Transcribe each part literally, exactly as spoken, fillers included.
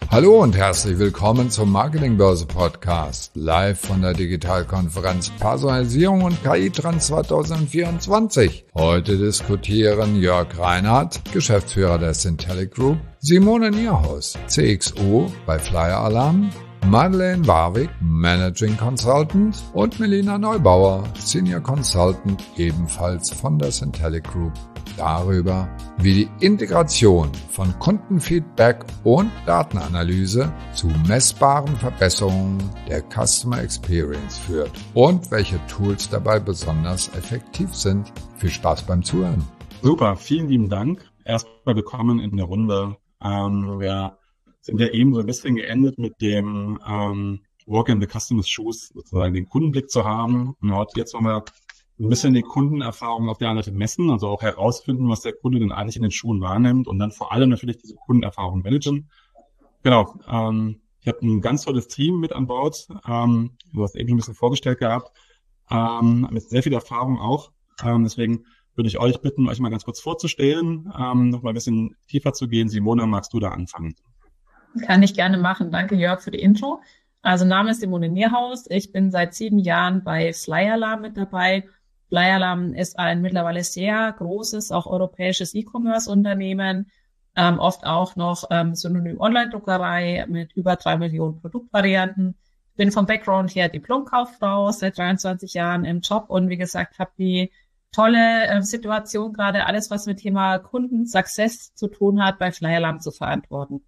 Hallo und herzlich willkommen zum Marketingbörse Podcast, live von der Digitalkonferenz Personalisierung und K I-Trends zwanzig vierundzwanzig. Heute diskutieren Jörg Reinhardt, Geschäftsführer der Syntellic Group, Simone Nierhaus, C X O bei Flyer Alarm, Madeleine Warwick, Managing Consultant und Melina Neubauer, Senior Consultant, ebenfalls von der Syntellic Group, darüber, wie die Integration von Kundenfeedback und Datenanalyse zu messbaren Verbesserungen der Customer Experience führt und welche Tools dabei besonders effektiv sind. Viel Spaß beim Zuhören. Super, vielen lieben Dank. Erstmal willkommen in der Runde. Ähm, wir sind ja eben so ein bisschen geendet mit dem ähm, Walk in the Customer's Shoes, sozusagen den Kundenblick zu haben. Und heute jetzt wollen wir ein bisschen die Kundenerfahrung auf der anderen Seite messen, also auch herausfinden, was der Kunde denn eigentlich in den Schuhen wahrnimmt und dann vor allem natürlich diese Kundenerfahrung managen. Genau, ähm, ich habe ein ganz tolles Team mit an Bord. Ähm, du hast eben schon ein bisschen vorgestellt gehabt, ähm, mit sehr viel Erfahrung auch. Ähm, deswegen würde ich euch bitten, euch mal ganz kurz vorzustellen, ähm, noch mal ein bisschen tiefer zu gehen. Simone, magst du da anfangen? Kann ich gerne machen. Danke, Jörg, für die Intro. Also Name ist Simone Nierhaus. Ich bin seit sieben Jahren bei Flyer Alarm mit dabei. Flyer Alarm ist ein mittlerweile sehr großes, auch europäisches E-Commerce-Unternehmen, ähm, oft auch noch ähm, Synonym Online-Druckerei mit über drei Millionen Produktvarianten. Ich bin vom Background her Diplomkauffrau, seit dreiundzwanzig Jahren im Job und wie gesagt, habe die tolle äh, Situation, gerade alles, was mit Thema Kunden-Success zu tun hat, bei Flyer Alarm zu verantworten.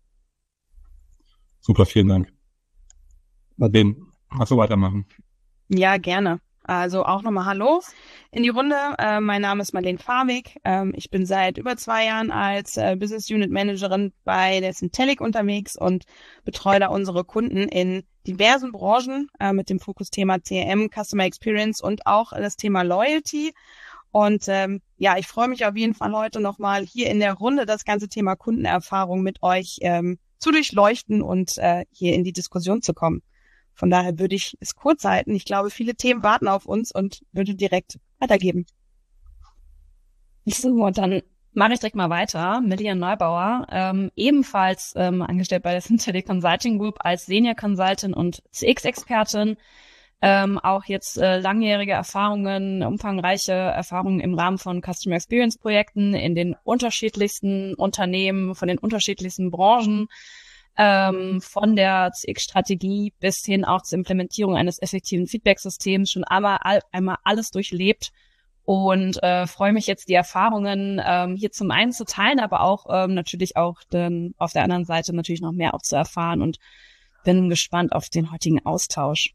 Super, vielen Dank. Madeleine, magst du weitermachen? Ja, gerne. Also auch nochmal Hallo in die Runde. Äh, mein Name ist Madeleine Warwick. Ähm, ich bin seit über zwei Jahren als äh, Business Unit Managerin bei der Syntellic unterwegs und betreue da unsere Kunden in diversen Branchen äh, mit dem Fokusthema C R M, Customer Experience und auch das Thema Loyalty. Und ähm, ja, ich freue mich auf jeden Fall heute nochmal hier in der Runde das ganze Thema Kundenerfahrung mit euch ähm, zu durchleuchten und äh, hier in die Diskussion zu kommen. Von daher würde ich es kurz halten. Ich glaube, viele Themen warten auf uns und würde direkt weitergeben. So, und dann mache ich direkt mal weiter. Melina Neubauer, ähm, ebenfalls ähm, angestellt bei der Syntellic Consulting Group als Senior Consultant und C X-Expertin. Ähm, auch jetzt äh, langjährige Erfahrungen, umfangreiche Erfahrungen im Rahmen von Customer Experience Projekten in den unterschiedlichsten Unternehmen, von den unterschiedlichsten Branchen, ähm, von der C X-Strategie bis hin auch zur Implementierung eines effektiven Feedback-Systems schon einmal, all, einmal alles durchlebt und äh, freue mich jetzt, die Erfahrungen ähm, hier zum einen zu teilen, aber auch ähm, natürlich auch dann auf der anderen Seite natürlich noch mehr auch zu erfahren und bin gespannt auf den heutigen Austausch.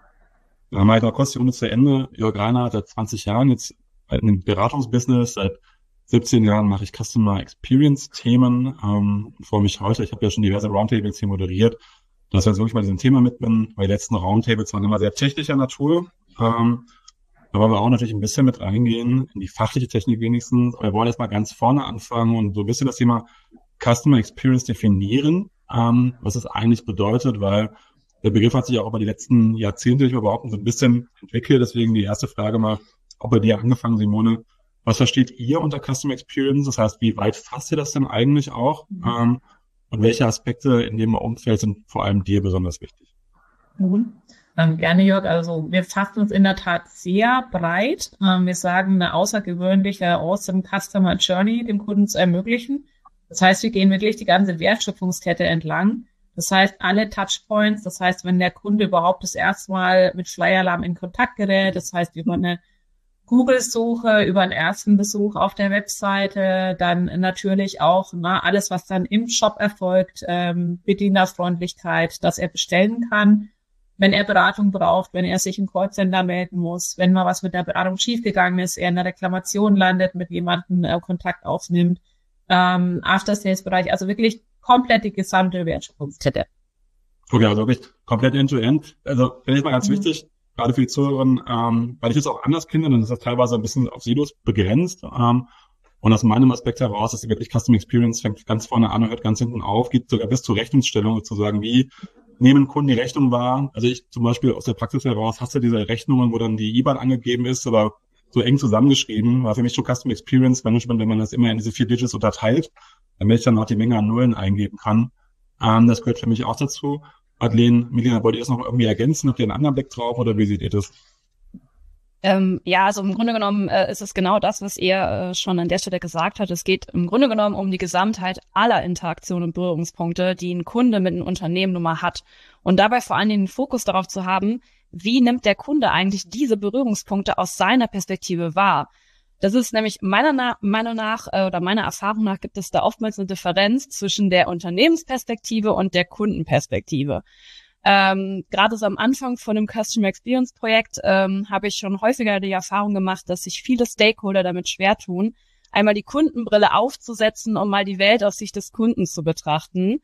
Dann mache ich noch kurz die Runde zu Ende. Jörg Reinhardt seit zwanzig Jahren jetzt in dem Beratungsbusiness. Seit siebzehn Jahren mache ich Customer Experience Themen. Ähm, freue mich heute. Ich habe ja schon diverse Roundtables hier moderiert, dass ich jetzt wirklich mal diesem Thema mit bin. Weil die letzten Roundtables waren immer sehr technischer Natur. Ähm, da wollen wir auch natürlich ein bisschen mit reingehen, in die fachliche Technik wenigstens. Aber wir wollen jetzt mal ganz vorne anfangen und so ein bisschen das Thema Customer Experience definieren, ähm, was es eigentlich bedeutet, weil der Begriff hat sich auch über die letzten Jahrzehnte, ich überhaupt so ein bisschen entwickelt. Deswegen die erste Frage mal, auch bei dir angefangen, Simone. Was versteht ihr unter Customer Experience? Das heißt, wie weit fasst ihr das denn eigentlich auch? Mhm. Ähm, und welche Aspekte in dem Umfeld sind vor allem dir besonders wichtig? Mhm. Ähm, gerne, Jörg. Also wir fassen uns in der Tat sehr breit. Ähm, wir sagen, eine außergewöhnliche Awesome Customer Journey dem Kunden zu ermöglichen. Das heißt, wir gehen wirklich die ganze Wertschöpfungskette entlang. Das heißt, alle Touchpoints, das heißt, wenn der Kunde überhaupt das erste Mal mit Flyer Alarm in Kontakt gerät, das heißt, über eine Google-Suche, über einen ersten Besuch auf der Webseite, dann natürlich auch na, alles, was dann im Shop erfolgt, ähm, Bedienerfreundlichkeit, dass er bestellen kann, wenn er Beratung braucht, wenn er sich im Callcenter melden muss, wenn mal was mit der Beratung schiefgegangen ist, er in der Reklamation landet, mit jemandem äh, Kontakt aufnimmt, ähm, After-Sales-Bereich, also wirklich komplett die gesamte Wertschöpfungskette. Okay, also wirklich komplett end-to-end. Also, finde ich mal ganz mhm. wichtig, gerade für die Zuhörerinnen, ähm, weil ich es auch anders kenne, dann ist das teilweise ein bisschen auf Silos begrenzt. Ähm, und aus meinem Aspekt heraus ist wirklich Customer Experience fängt ganz vorne an und hört ganz hinten auf, geht sogar bis zur Rechnungsstellung sozusagen, wie nehmen Kunden die Rechnung wahr. Also ich zum Beispiel aus der Praxis heraus hast du diese Rechnungen, wo dann die I B A N angegeben ist, aber so eng zusammengeschrieben, war für mich schon Customer Experience Management, wenn man das immer in diese vier Digits unterteilt, damit ich dann auch die Menge an Nullen eingeben kann. Ähm, das gehört für mich auch dazu. Madeleine, Melina, wollt ihr das noch irgendwie ergänzen? Habt ihr einen anderen Blick drauf oder wie seht ihr das? Ähm, ja, also im Grunde genommen äh, ist es genau das, was ihr äh, schon an der Stelle gesagt habt. Es geht im Grunde genommen um die Gesamtheit aller Interaktionen und Berührungspunkte, die ein Kunde mit einem Unternehmen nun mal hat. Und dabei vor allen Dingen den Fokus darauf zu haben, wie nimmt der Kunde eigentlich diese Berührungspunkte aus seiner Perspektive wahr? Das ist nämlich meiner Na- Meinung nach äh, oder meiner Erfahrung nach gibt es da oftmals eine Differenz zwischen der Unternehmensperspektive und der Kundenperspektive. Ähm, gerade so am Anfang von dem Customer Experience Projekt ähm, habe ich schon häufiger die Erfahrung gemacht, dass sich viele Stakeholder damit schwer tun, einmal die Kundenbrille aufzusetzen, um mal die Welt aus Sicht des Kunden zu betrachten.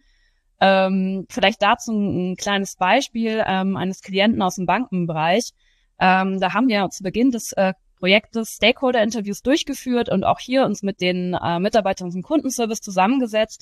Ähm, vielleicht dazu ein, ein kleines Beispiel ähm, eines Klienten aus dem Bankenbereich. Ähm, da haben wir zu Beginn des äh, Projektes Stakeholder-Interviews durchgeführt und auch hier uns mit den äh, Mitarbeitern im Kundenservice zusammengesetzt.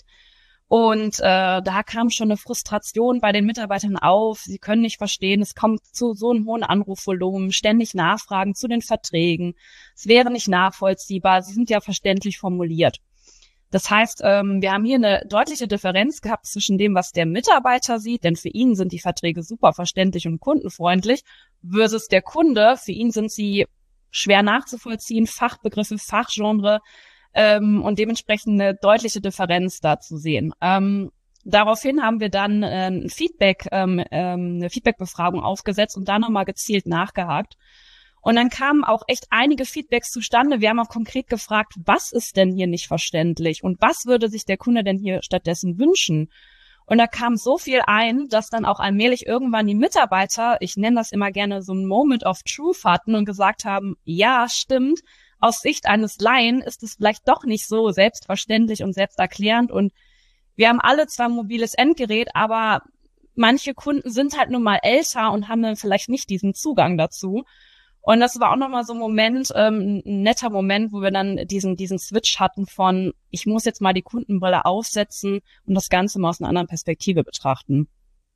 Und äh, da kam schon eine Frustration bei den Mitarbeitern auf. Sie können nicht verstehen, es kommt zu so einem hohen Anrufvolumen, ständig Nachfragen zu den Verträgen. Es wäre nicht nachvollziehbar, sie sind ja verständlich formuliert. Das heißt, ähm, wir haben hier eine deutliche Differenz gehabt zwischen dem, was der Mitarbeiter sieht, denn für ihn sind die Verträge super verständlich und kundenfreundlich, versus der Kunde, für ihn sind sie schwer nachzuvollziehen, Fachbegriffe, Fachgenre, ähm, und dementsprechend eine deutliche Differenz da zu sehen. Ähm, daraufhin haben wir dann äh, ein Feedback, ähm, ähm, eine Feedbackbefragung aufgesetzt und da nochmal gezielt nachgehakt. Und dann kamen auch echt einige Feedbacks zustande. Wir haben auch konkret gefragt, was ist denn hier nicht verständlich und was würde sich der Kunde denn hier stattdessen wünschen? Und da kam so viel ein, dass dann auch allmählich irgendwann die Mitarbeiter, ich nenne das immer gerne so ein Moment of Truth hatten und gesagt haben, ja, stimmt, aus Sicht eines Laien ist es vielleicht doch nicht so selbstverständlich und selbsterklärend. Und wir haben alle zwar ein mobiles Endgerät, aber manche Kunden sind halt nun mal älter und haben dann vielleicht nicht diesen Zugang dazu. Und das war auch nochmal so ein Moment, ähm, ein netter Moment, wo wir dann diesen diesen Switch hatten von, ich muss jetzt mal die Kundenbrille aufsetzen und das Ganze mal aus einer anderen Perspektive betrachten.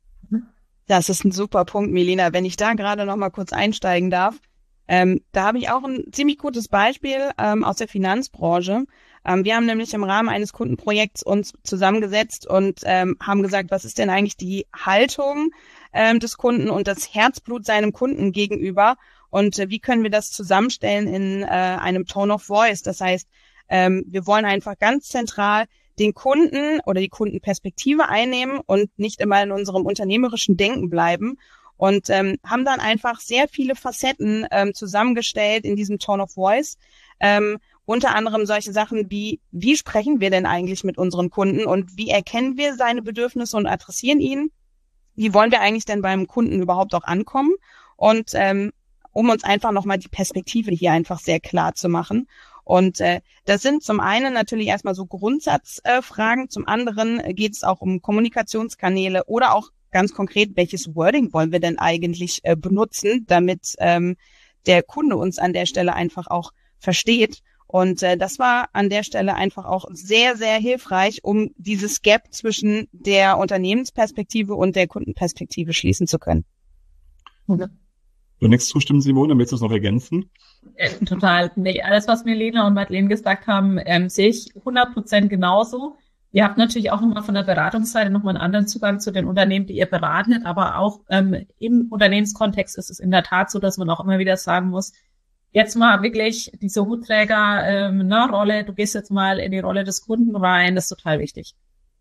Das ist ein super Punkt, Melina. Wenn ich da gerade noch mal kurz einsteigen darf, ähm, da habe ich auch ein ziemlich gutes Beispiel ähm, aus der Finanzbranche. Ähm, wir haben nämlich im Rahmen eines Kundenprojekts uns zusammengesetzt und ähm, haben gesagt, was ist denn eigentlich die Haltung ähm, des Kunden und das Herzblut seinem Kunden gegenüber? Und äh, wie können wir das zusammenstellen in äh, einem Tone of Voice? Das heißt, ähm, wir wollen einfach ganz zentral den Kunden oder die Kundenperspektive einnehmen und nicht immer in unserem unternehmerischen Denken bleiben. Und ähm, haben dann einfach sehr viele Facetten ähm, zusammengestellt in diesem Tone of Voice. Ähm, unter anderem solche Sachen wie, wie sprechen wir denn eigentlich mit unseren Kunden und wie erkennen wir seine Bedürfnisse und adressieren ihn? Wie wollen wir eigentlich denn beim Kunden überhaupt auch ankommen? Und ähm, um uns einfach nochmal die Perspektive hier einfach sehr klar zu machen. Und äh, das sind zum einen natürlich erstmal so Grundsatzfragen, äh, zum anderen äh, geht es auch um Kommunikationskanäle oder auch ganz konkret, welches Wording wollen wir denn eigentlich äh, benutzen, damit ähm, der Kunde uns an der Stelle einfach auch versteht. Und äh, das war an der Stelle einfach auch sehr, sehr hilfreich, um dieses Gap zwischen der Unternehmensperspektive und der Kundenperspektive schließen zu können. Ja. Du nichts zustimmen, Simone, dann willst du es noch ergänzen? Äh, total. Nee, alles, was Melina und Madeleine gesagt haben, ähm, sehe ich hundert Prozent genauso. Ihr habt natürlich auch nochmal von der Beratungsseite nochmal einen anderen Zugang zu den Unternehmen, die ihr beratet, aber auch ähm, im Unternehmenskontext ist es in der Tat so, dass man auch immer wieder sagen muss, jetzt mal wirklich diese Hutträger, ähm, ne, Rolle, du gehst jetzt mal in die Rolle des Kunden rein, das ist total wichtig.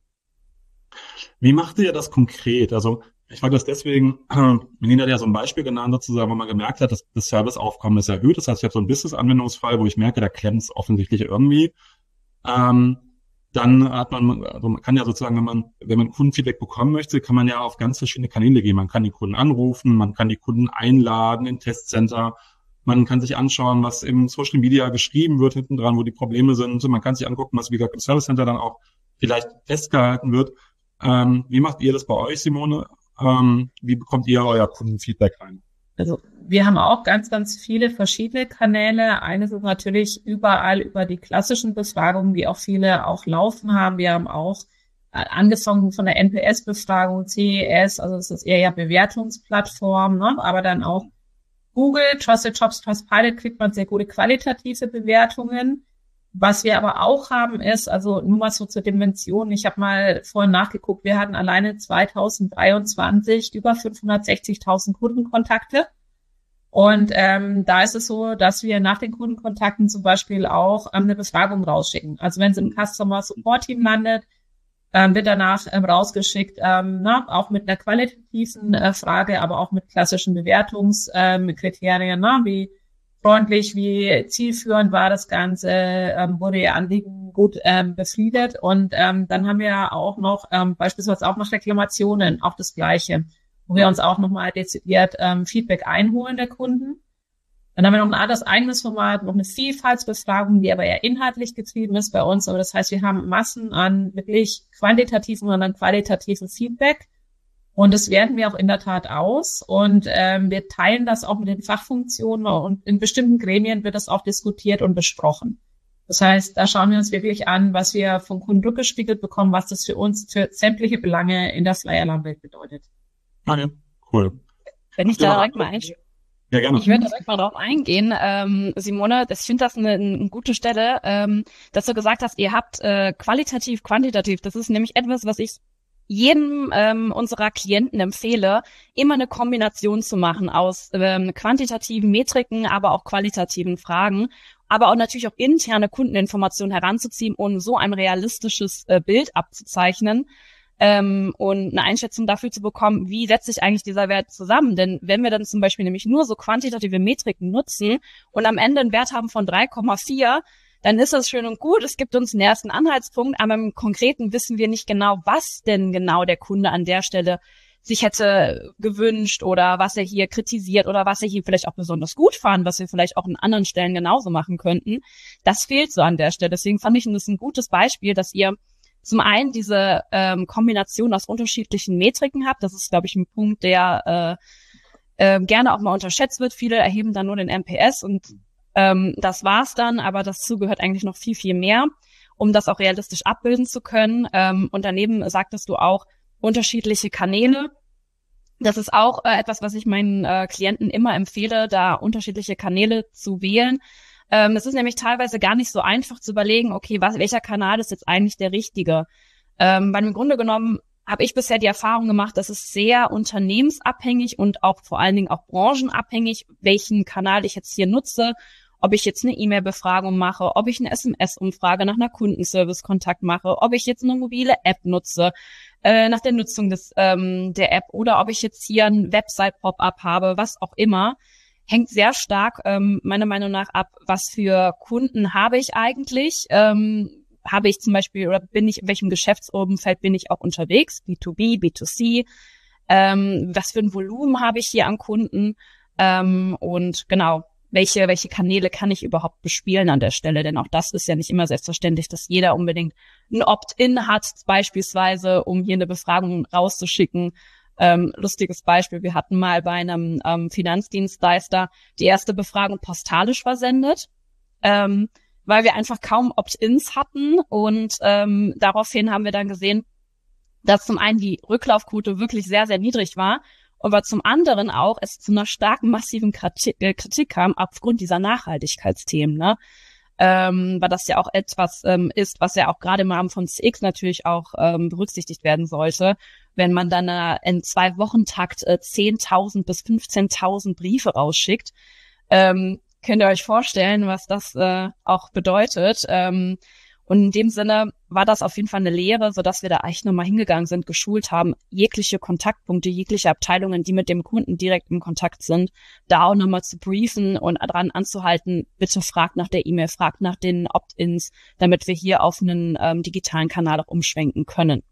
Wie macht ihr das konkret? Also ich frage das deswegen, äh, Melina hat ja so ein Beispiel genannt, sozusagen, wo man gemerkt hat, dass das Serviceaufkommen ist erhöht. Das heißt, ich habe so einen Business-Anwendungsfall, wo ich merke, da klemmt es offensichtlich irgendwie. Ähm, dann hat man, also man kann ja sozusagen, wenn man, wenn man Kundenfeedback bekommen möchte, kann man ja auf ganz verschiedene Kanäle gehen. Man kann die Kunden anrufen, man kann die Kunden einladen in Testcenter, man kann sich anschauen, was im Social Media geschrieben wird hinten dran, wo die Probleme sind. Man kann sich angucken, was wie gesagt im Service Center dann auch vielleicht festgehalten wird. Ähm, wie macht ihr das bei euch, Simone? Ähm, wie bekommt ihr euer Kundenfeedback rein? Also wir haben auch ganz, ganz viele verschiedene Kanäle. Eines ist natürlich überall über die klassischen Befragungen, die auch viele auch laufen haben. Wir haben auch äh, angefangen von der N P S-Befragung, C E S, also das ist eher ja Bewertungsplattform, ne? Aber dann auch Google, Trusted Jobs, Trustpilot kriegt man sehr gute qualitative Bewertungen. Was wir aber auch haben ist, also nur mal so zur Dimension, ich habe mal vorhin nachgeguckt, wir hatten alleine zweitausenddreiundzwanzig über fünfhundertsechzigtausend Kundenkontakte. Und ähm, da ist es so, dass wir nach den Kundenkontakten zum Beispiel auch ähm, eine Befragung rausschicken. Also wenn es im Customer Support Team landet, ähm, wird danach ähm, rausgeschickt, ähm, na, auch mit einer qualitativen äh, Frage, aber auch mit klassischen Bewertungskriterien, ähm, na, wie freundlich, wie zielführend war das Ganze, ähm, wurde Ihr Anliegen gut ähm, befriedet. Und ähm, dann haben wir auch noch ähm, beispielsweise auch noch Reklamationen, auch das Gleiche, wo wir uns auch nochmal dezidiert ähm, Feedback einholen der Kunden. Dann haben wir noch ein anderes eigenes Format, noch eine Vielfaltsbefragung, die aber eher inhaltlich getrieben ist bei uns. Aber das heißt, wir haben Massen an wirklich quantitativen und an qualitativen Feedback. Und das werten wir auch in der Tat aus. Und ähm, wir teilen das auch mit den Fachfunktionen und in bestimmten Gremien wird das auch diskutiert und besprochen. Das heißt, da schauen wir uns wirklich an, was wir vom Kunden rückgespiegelt bekommen, was das für uns, für sämtliche Belange in der Flyer-Alarm-Welt bedeutet. Okay, cool. Wenn ich da direkt mal einsteige. Ja, gerne. Ich würde direkt mal drauf eingehen. Ähm, Simone, das, ich finde das eine, eine gute Stelle, ähm, dass du gesagt hast, ihr habt äh, qualitativ, quantitativ. Das ist nämlich etwas, was ich jedem ähm, unserer Klienten empfehle, immer eine Kombination zu machen aus ähm, quantitativen Metriken, aber auch qualitativen Fragen, aber auch natürlich auch interne Kundeninformationen heranzuziehen, um so ein realistisches äh, Bild abzuzeichnen. Ähm, und eine Einschätzung dafür zu bekommen, wie setzt sich eigentlich dieser Wert zusammen. Denn wenn wir dann zum Beispiel nämlich nur so quantitative Metriken nutzen und am Ende einen Wert haben von drei Komma vier, dann ist das schön und gut. Es gibt uns einen ersten Anhaltspunkt, aber im Konkreten wissen wir nicht genau, was denn genau der Kunde an der Stelle sich hätte gewünscht oder was er hier kritisiert oder was er hier vielleicht auch besonders gut fand, was wir vielleicht auch an anderen Stellen genauso machen könnten. Das fehlt so an der Stelle. Deswegen fand ich das ein gutes Beispiel, dass ihr zum einen diese ähm, Kombination aus unterschiedlichen Metriken habt. Das ist, glaube ich, ein Punkt, der äh, äh, gerne auch mal unterschätzt wird. Viele erheben dann nur den N P S und ähm, das war's dann. Aber dazu gehört eigentlich noch viel, viel mehr, um das auch realistisch abbilden zu können. Ähm, und daneben sagtest du auch unterschiedliche Kanäle. Das ist auch äh, etwas, was ich meinen äh, Klienten immer empfehle, da unterschiedliche Kanäle zu wählen. Ähm, es ist nämlich teilweise gar nicht so einfach zu überlegen, okay, was, welcher Kanal ist jetzt eigentlich der richtige? Ähm, weil im Grunde genommen habe ich bisher die Erfahrung gemacht, dass es sehr unternehmensabhängig und auch vor allen Dingen auch branchenabhängig, welchen Kanal ich jetzt hier nutze, ob ich jetzt eine E-Mail-Befragung mache, ob ich eine S M S-Umfrage nach einer Kundenservice-Kontakt mache, ob ich jetzt eine mobile App nutze, äh, nach der Nutzung des ähm, der App oder ob ich jetzt hier ein Website-Pop-up habe, was auch immer. Hängt sehr stark ähm, meiner Meinung nach ab, was für Kunden habe ich eigentlich. Ähm, habe ich zum Beispiel, oder bin ich, in welchem Geschäftsumfeld bin ich auch unterwegs? B zwei B, B zwei C. Ähm, was für ein Volumen habe ich hier an Kunden? Ähm, und genau, welche, welche Kanäle kann ich überhaupt bespielen an der Stelle? Denn auch das ist ja nicht immer selbstverständlich, dass jeder unbedingt ein Opt-in hat, beispielsweise, um hier eine Befragung rauszuschicken. Ähm, lustiges Beispiel, wir hatten mal bei einem ähm, Finanzdienstleister die erste Befragung postalisch versendet, ähm, weil wir einfach kaum Opt-ins hatten und ähm, daraufhin haben wir dann gesehen, dass zum einen die Rücklaufquote wirklich sehr, sehr niedrig war, aber zum anderen auch es zu einer starken, massiven Kritik, äh, Kritik kam aufgrund dieser Nachhaltigkeitsthemen, ne? Ähm, weil das ja auch etwas ähm, ist, was ja auch gerade im Rahmen von C X natürlich auch ähm, berücksichtigt werden sollte. Wenn man dann äh, in zwei Wochentakt äh, zehntausend bis fünfzehntausend Briefe rausschickt, ähm, könnt ihr euch vorstellen, was das äh, auch bedeutet. Ähm, und in dem Sinne war das auf jeden Fall eine Lehre, sodass wir da eigentlich nochmal hingegangen sind, geschult haben, jegliche Kontaktpunkte, jegliche Abteilungen, die mit dem Kunden direkt im Kontakt sind, da auch nochmal zu briefen und dran anzuhalten, bitte fragt nach der E-Mail, fragt nach den Opt-ins, damit wir hier auf einen ähm, digitalen Kanal auch umschwenken können.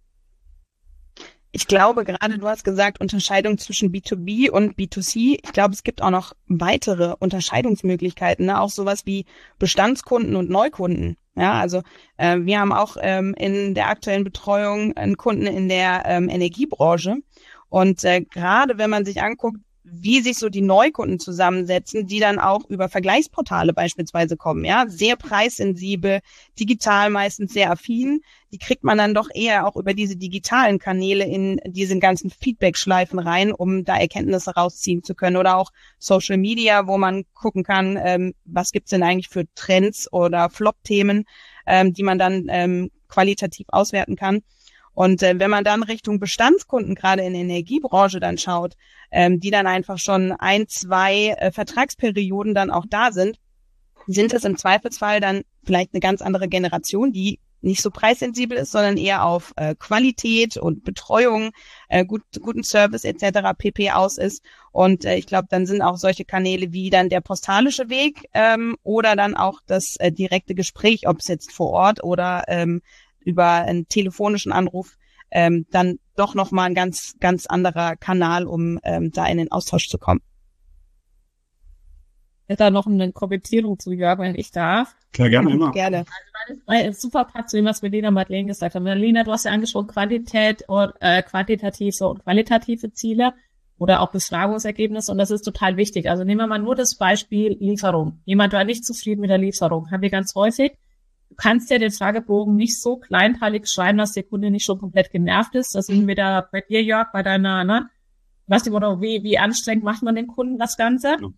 Ich glaube, gerade du hast gesagt, Unterscheidung zwischen B zwei B und B zwei C. Ich glaube, es gibt auch noch weitere Unterscheidungsmöglichkeiten, ne? Auch sowas wie Bestandskunden und Neukunden. Ja, also äh, wir haben auch ähm, in der aktuellen Betreuung einen Kunden in der ähm, Energiebranche. Und äh, gerade wenn man sich anguckt, wie sich so die Neukunden zusammensetzen, die dann auch über Vergleichsportale beispielsweise kommen, ja, sehr preissensibel, digital meistens sehr affin, die kriegt man dann doch eher auch über diese digitalen Kanäle in diesen ganzen Feedback-Schleifen rein, um da Erkenntnisse rausziehen zu können, oder auch Social Media, wo man gucken kann, ähm, was gibt's denn eigentlich für Trends oder Flop-Themen, ähm, die man dann ähm, qualitativ auswerten kann. Und äh, wenn man dann Richtung Bestandskunden, gerade in der Energiebranche dann schaut, ähm, die dann einfach schon ein, zwei äh, Vertragsperioden dann auch da sind, sind es im Zweifelsfall dann vielleicht eine ganz andere Generation, die nicht so preissensibel ist, sondern eher auf äh, Qualität und Betreuung, äh, gut, guten Service et cetera pp. Aus ist. Und äh, ich glaube, dann sind auch solche Kanäle wie dann der postalische Weg ähm, oder dann auch das äh, direkte Gespräch, ob es jetzt vor Ort oder ähm, über einen telefonischen Anruf, ähm, dann doch nochmal ein ganz, ganz anderer Kanal, um ähm, da in den Austausch zu kommen. Ich hätte da noch eine Kommentierung zu, Jörg, wenn ich darf. Klar, gerne, immer. Gerne. Weil es super passt zu dem, was Melina Madeleine gesagt hat. Melina, du hast ja angesprochen, Quantität und äh, quantitative und qualitative Ziele oder auch Befragungsergebnisse, und das ist total wichtig. Also nehmen wir mal nur das Beispiel Lieferung. Jemand war nicht zufrieden mit der Lieferung. Haben wir ganz häufig. Du kannst ja den Fragebogen nicht so kleinteilig schreiben, dass der Kunde nicht schon komplett genervt ist. Das sehen wir da bei dir, Jörg, bei deiner, ne? Was die oder wie, wie anstrengend macht man den Kunden das Ganze? Ja.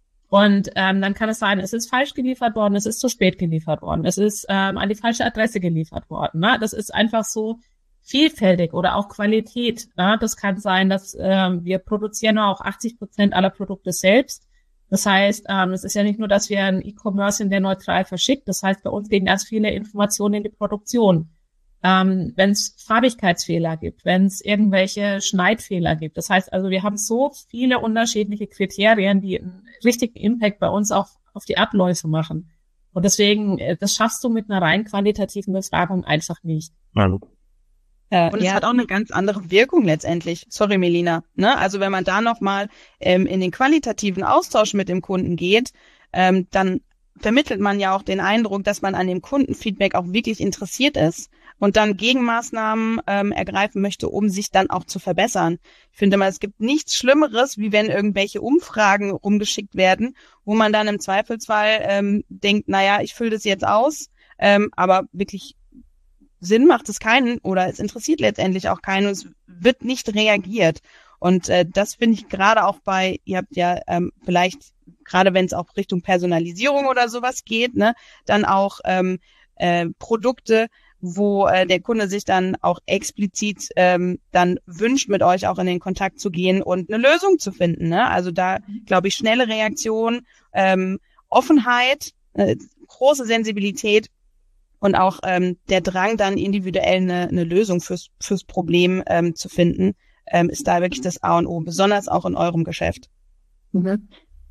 Und ähm, dann kann es sein, es ist falsch geliefert worden, es ist zu spät geliefert worden, es ist ähm, an die falsche Adresse geliefert worden. Ne? Das ist einfach so vielfältig, oder auch Qualität. Ne? Das kann sein, dass ähm, wir produzieren nur auch achtzig Prozent aller Produkte selbst. Das heißt, ähm, es ist ja nicht nur, dass wir ein E-Commerce sind, der neutral verschickt. Das heißt, bei uns gehen ganz viele Informationen in die Produktion. Ähm, wenn es Farbigkeitsfehler gibt, wenn es irgendwelche Schneidfehler gibt. Das heißt also, wir haben so viele unterschiedliche Kriterien, die einen richtigen Impact bei uns auch auf die Abläufe machen. Und deswegen, das schaffst du mit einer rein qualitativen Befragung einfach nicht. Hallo. Äh, und es ja. hat auch eine ganz andere Wirkung letztendlich. Sorry, Melina. Ne? Also wenn man da nochmal ähm, in den qualitativen Austausch mit dem Kunden geht, ähm, dann vermittelt man ja auch den Eindruck, dass man an dem Kundenfeedback auch wirklich interessiert ist und dann Gegenmaßnahmen ähm, ergreifen möchte, um sich dann auch zu verbessern. Ich finde mal, es gibt nichts Schlimmeres, wie wenn irgendwelche Umfragen rumgeschickt werden, wo man dann im Zweifelsfall ähm, denkt, naja, ich fülle das jetzt aus, ähm, aber wirklich Sinn macht es keinen oder es interessiert letztendlich auch keinen und es wird nicht reagiert. Und äh, das finde ich gerade auch bei, ihr habt ja ähm, vielleicht, gerade wenn es auch Richtung Personalisierung oder sowas geht, ne, dann auch ähm, äh, Produkte, wo äh, der Kunde sich dann auch explizit ähm, dann wünscht, mit euch auch in den Kontakt zu gehen und eine Lösung zu finden. Ne? Also da glaube ich, schnelle Reaktion, ähm, Offenheit, äh, große Sensibilität und auch ähm, der Drang, dann individuell eine, eine Lösung fürs, fürs Problem ähm, zu finden, ähm, ist da wirklich das A und O, besonders auch in eurem Geschäft. Mhm.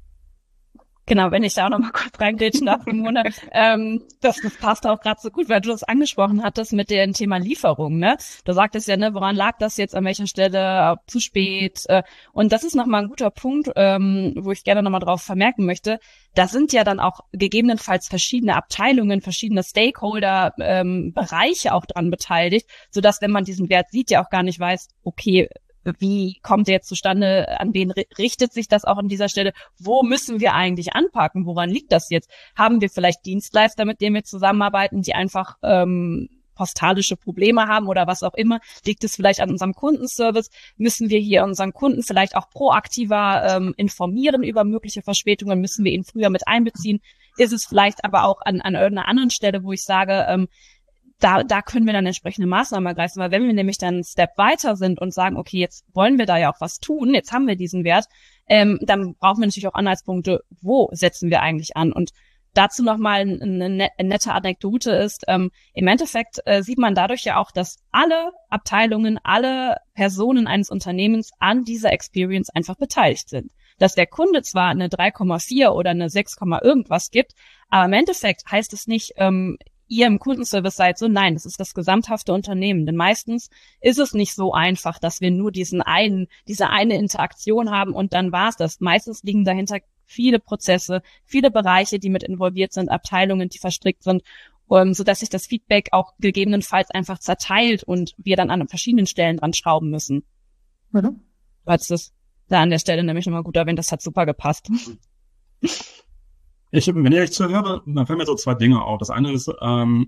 Genau, wenn ich da auch noch mal kurz reingrätschen darf, Mona, ähm, das, das passt auch gerade so gut, weil du das angesprochen hattest mit dem Thema Lieferung, ne? Du sagtest ja, ne, woran lag das jetzt, an welcher Stelle, zu spät? Äh, und das ist nochmal ein guter Punkt, ähm, wo ich gerne nochmal drauf vermerken möchte. Da sind ja dann auch gegebenenfalls verschiedene Abteilungen, verschiedene Stakeholder, ähm, Bereiche auch dran beteiligt, sodass, wenn man diesen Wert sieht, ja auch gar nicht weiß, okay, wie kommt der jetzt zustande, an wen richtet sich das auch an dieser Stelle, wo müssen wir eigentlich anpacken, woran liegt das jetzt? Haben wir vielleicht Dienstleister, mit denen wir zusammenarbeiten, die einfach ähm, postalische Probleme haben oder was auch immer? Liegt es vielleicht an unserem Kundenservice? Müssen wir hier unseren Kunden vielleicht auch proaktiver ähm, informieren über mögliche Verspätungen? Müssen wir ihn früher mit einbeziehen? Ist es vielleicht aber auch an, an irgendeiner anderen Stelle, wo ich sage, ähm, Da, da können wir dann entsprechende Maßnahmen ergreifen, weil wenn wir nämlich dann einen Step weiter sind und sagen, okay, jetzt wollen wir da ja auch was tun, jetzt haben wir diesen Wert, ähm, dann brauchen wir natürlich auch Anhaltspunkte, wo setzen wir eigentlich an? Und dazu nochmal eine, net, eine nette Anekdote ist, ähm, im Endeffekt äh, sieht man dadurch ja auch, dass alle Abteilungen, alle Personen eines Unternehmens an dieser Experience einfach beteiligt sind. Dass der Kunde zwar eine drei Komma vier oder eine sechs, irgendwas gibt, aber im Endeffekt heißt es nicht, ähm, ihr im Kundenservice seid so, nein, das ist das gesamthafte Unternehmen. Denn meistens ist es nicht so einfach, dass wir nur diesen einen, diese eine Interaktion haben und dann war's das. Meistens liegen dahinter viele Prozesse, viele Bereiche, die mit involviert sind, Abteilungen, die verstrickt sind, um, so dass sich das Feedback auch gegebenenfalls einfach zerteilt und wir dann an verschiedenen Stellen dran schrauben müssen. Mhm. Was ist das? da an der Stelle nämlich nochmal gut erwähnt, das hat super gepasst. Ich, wenn ich euch zuhöre, dann fallen mir so zwei Dinge auf. Das eine ist, ähm,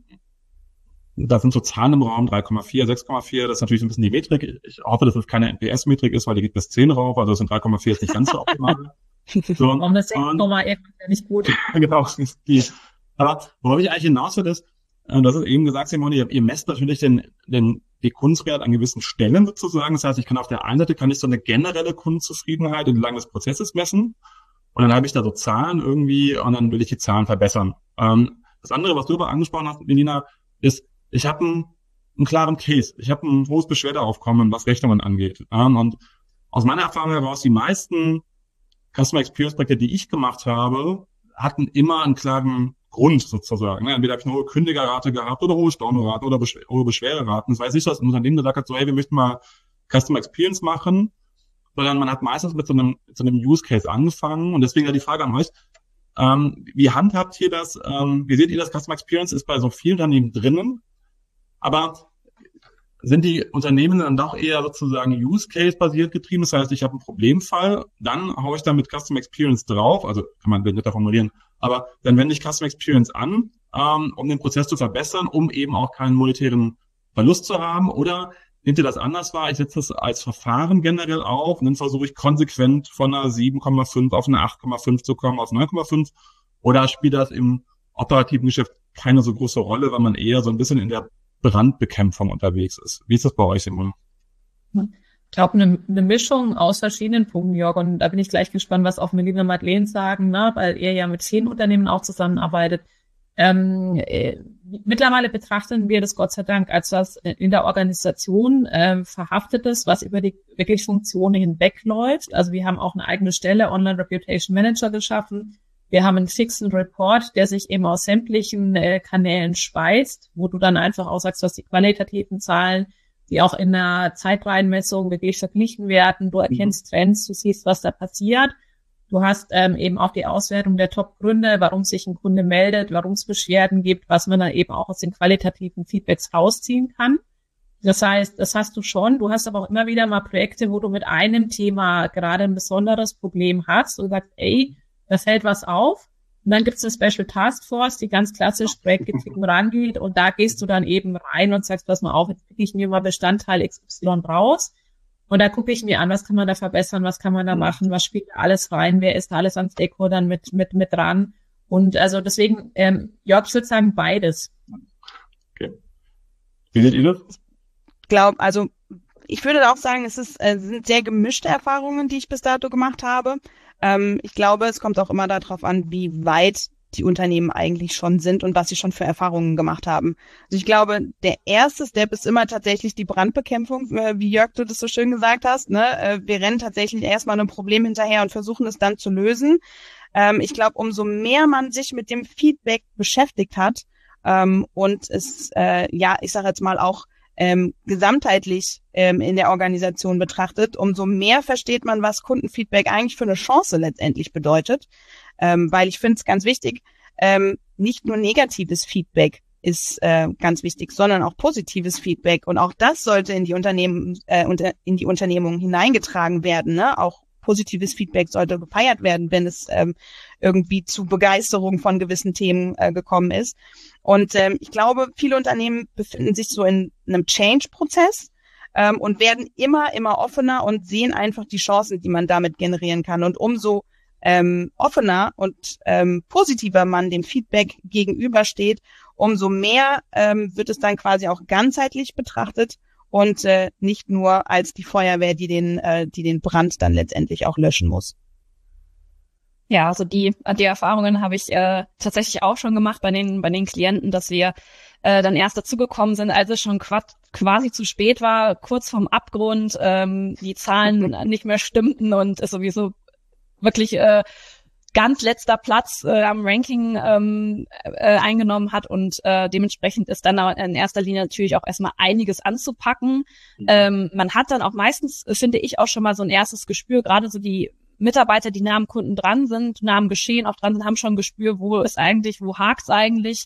da sind so Zahlen im Raum, drei Komma vier, sechs Komma vier, das ist natürlich ein bisschen die Metrik. Ich hoffe, dass es keine N P S-Metrik ist, weil die geht bis zehn rauf, also das sind drei Komma vier ist nicht ganz so optimal. So, Warum das sechs Komma vier ja nicht gut? Genau, ist die. Aber worauf ich eigentlich hinaus will, ist, äh, das ist eben gesagt, Simone, ihr, ihr messt natürlich den, den, die Kundenwert an gewissen Stellen sozusagen. Das heißt, ich kann auf der einen Seite kann ich so eine generelle Kundenzufriedenheit entlang des Prozesses messen. Und dann habe ich da so Zahlen irgendwie und dann will ich die Zahlen verbessern. Ähm, das andere, was du aber angesprochen hast, Melina, ist, ich habe einen, einen klaren Case. Ich habe ein hohes Beschwerdeaufkommen, was Rechnungen angeht. Ähm, und aus meiner Erfahrung heraus, die meisten Customer Experience Projekte, die ich gemacht habe, hatten immer einen klaren Grund sozusagen. Entweder habe ich eine hohe Kündigerrate gehabt oder hohe Stornorate oder Beschw- hohe Beschwerderaten. Das war jetzt nicht so, dass ein Unternehmen gesagt hat, so, hey, wir möchten mal Customer Experience machen, sondern man hat meistens mit so einem, mit so einem Use Case angefangen. Und deswegen ja die Frage an euch, ähm, wie handhabt ihr das? Ähm, wie seht ihr das? Customer Experience ist bei so vielen Unternehmen drinnen, aber sind die Unternehmen dann doch eher sozusagen Use Case basiert getrieben? Das heißt, ich habe einen Problemfall, dann haue ich da mit Customer Experience drauf, also kann man netter formulieren, aber dann wende ich Customer Experience an, ähm, um den Prozess zu verbessern, um eben auch keinen monetären Verlust zu haben, oder nehmt ihr das anders wahr? Ich setze das als Verfahren generell auf und dann versuche ich konsequent von einer sieben Komma fünf auf eine acht Komma fünf zu kommen, auf neun Komma fünf, oder spielt das im operativen Geschäft keine so große Rolle, weil man eher so ein bisschen in der Brandbekämpfung unterwegs ist. Wie ist das bei euch, Simone? Ich glaube, eine, eine Mischung aus verschiedenen Punkten, Jörg. Und da bin ich gleich gespannt, was auch Melina Madeleine sagen, ne? Weil ihr ja mit vielen Unternehmen auch zusammenarbeitet. Ähm, äh, mittlerweile betrachten wir das Gott sei Dank als was in der Organisation äh, verhaftetes, was über die wirklich Funktionen hinwegläuft. Also wir haben auch eine eigene Stelle, Online Reputation Manager, geschaffen. Wir haben einen fixen Report, der sich eben aus sämtlichen äh, Kanälen speist, wo du dann einfach auch sagst, du hast die qualitativen Zahlen, die auch in einer Zeitreihenmessung wirklich verglichen werden. Du erkennst Trends, du siehst, was da passiert. Du hast ähm, eben auch die Auswertung der Top-Gründe, warum sich ein Kunde meldet, warum es Beschwerden gibt, was man dann eben auch aus den qualitativen Feedbacks rausziehen kann. Das heißt, das hast du schon. Du hast aber auch immer wieder mal Projekte, wo du mit einem Thema gerade ein besonderes Problem hast und sagst, ey, das hält was auf. Und dann gibt es eine Special Task Force, die ganz klassisch projektgetrieben rangeht. Und da gehst du dann eben rein und sagst, pass mal auf, jetzt pick ich mir mal Bestandteil X Y raus. Und da gucke ich mir an, was kann man da verbessern, was kann man da machen, was spielt da alles rein, wer ist da alles an Stakeholdern mit, mit, mit dran. Und also deswegen, ähm, Jörg, ich würde sagen, beides. Okay. Wie seht ihr das? Ich glaube, also ich würde auch sagen, es ist, äh, sind sehr gemischte Erfahrungen, die ich bis dato gemacht habe. Ähm, ich glaube, es kommt auch immer darauf an, wie weit die Unternehmen eigentlich schon sind und was sie schon für Erfahrungen gemacht haben. Also ich glaube, der erste Step ist immer tatsächlich die Brandbekämpfung, äh, wie Jörg, du das so schön gesagt hast. Ne? Äh, wir rennen tatsächlich erstmal einem Problem hinterher und versuchen es dann zu lösen. Ähm, ich glaube, umso mehr man sich mit dem Feedback beschäftigt hat ähm, und es, äh, ja, ich sage jetzt mal auch ähm, gesamtheitlich ähm, in der Organisation betrachtet, umso mehr versteht man, was Kundenfeedback eigentlich für eine Chance letztendlich bedeutet. Ähm, weil ich finde es ganz wichtig, ähm, nicht nur negatives Feedback ist äh, ganz wichtig, sondern auch positives Feedback. Und auch das sollte in die Unternehmen, äh, unter, in die Unternehmung hineingetragen werden. Ne? Auch positives Feedback sollte gefeiert werden, wenn es ähm, irgendwie zu Begeisterung von gewissen Themen äh, gekommen ist. Und ähm, ich glaube, viele Unternehmen befinden sich so in einem Change-Prozess ähm, und werden immer, immer offener und sehen einfach die Chancen, die man damit generieren kann. Und umso ähm, offener und ähm, positiver man dem Feedback gegenübersteht, umso mehr ähm, wird es dann quasi auch ganzheitlich betrachtet und äh, nicht nur als die Feuerwehr, die den, äh, die den Brand dann letztendlich auch löschen muss. Ja, also die, die Erfahrungen habe ich äh, tatsächlich auch schon gemacht bei den, bei den Klienten, dass wir äh, dann erst dazugekommen sind, als es schon quad, quasi zu spät war, kurz vorm Abgrund, ähm, die Zahlen nicht mehr stimmten und es sowieso wirklich äh, ganz letzter Platz äh, am Ranking ähm, äh, eingenommen hat und äh, dementsprechend ist dann in erster Linie natürlich auch erstmal einiges anzupacken. Mhm. Ähm, man hat dann auch meistens, finde ich, auch schon mal so ein erstes Gespür, gerade so die Mitarbeiter, die nah am Kunden dran sind, nah am Geschehen auch dran sind, haben schon ein Gespür, wo ist eigentlich, wo hakt's eigentlich.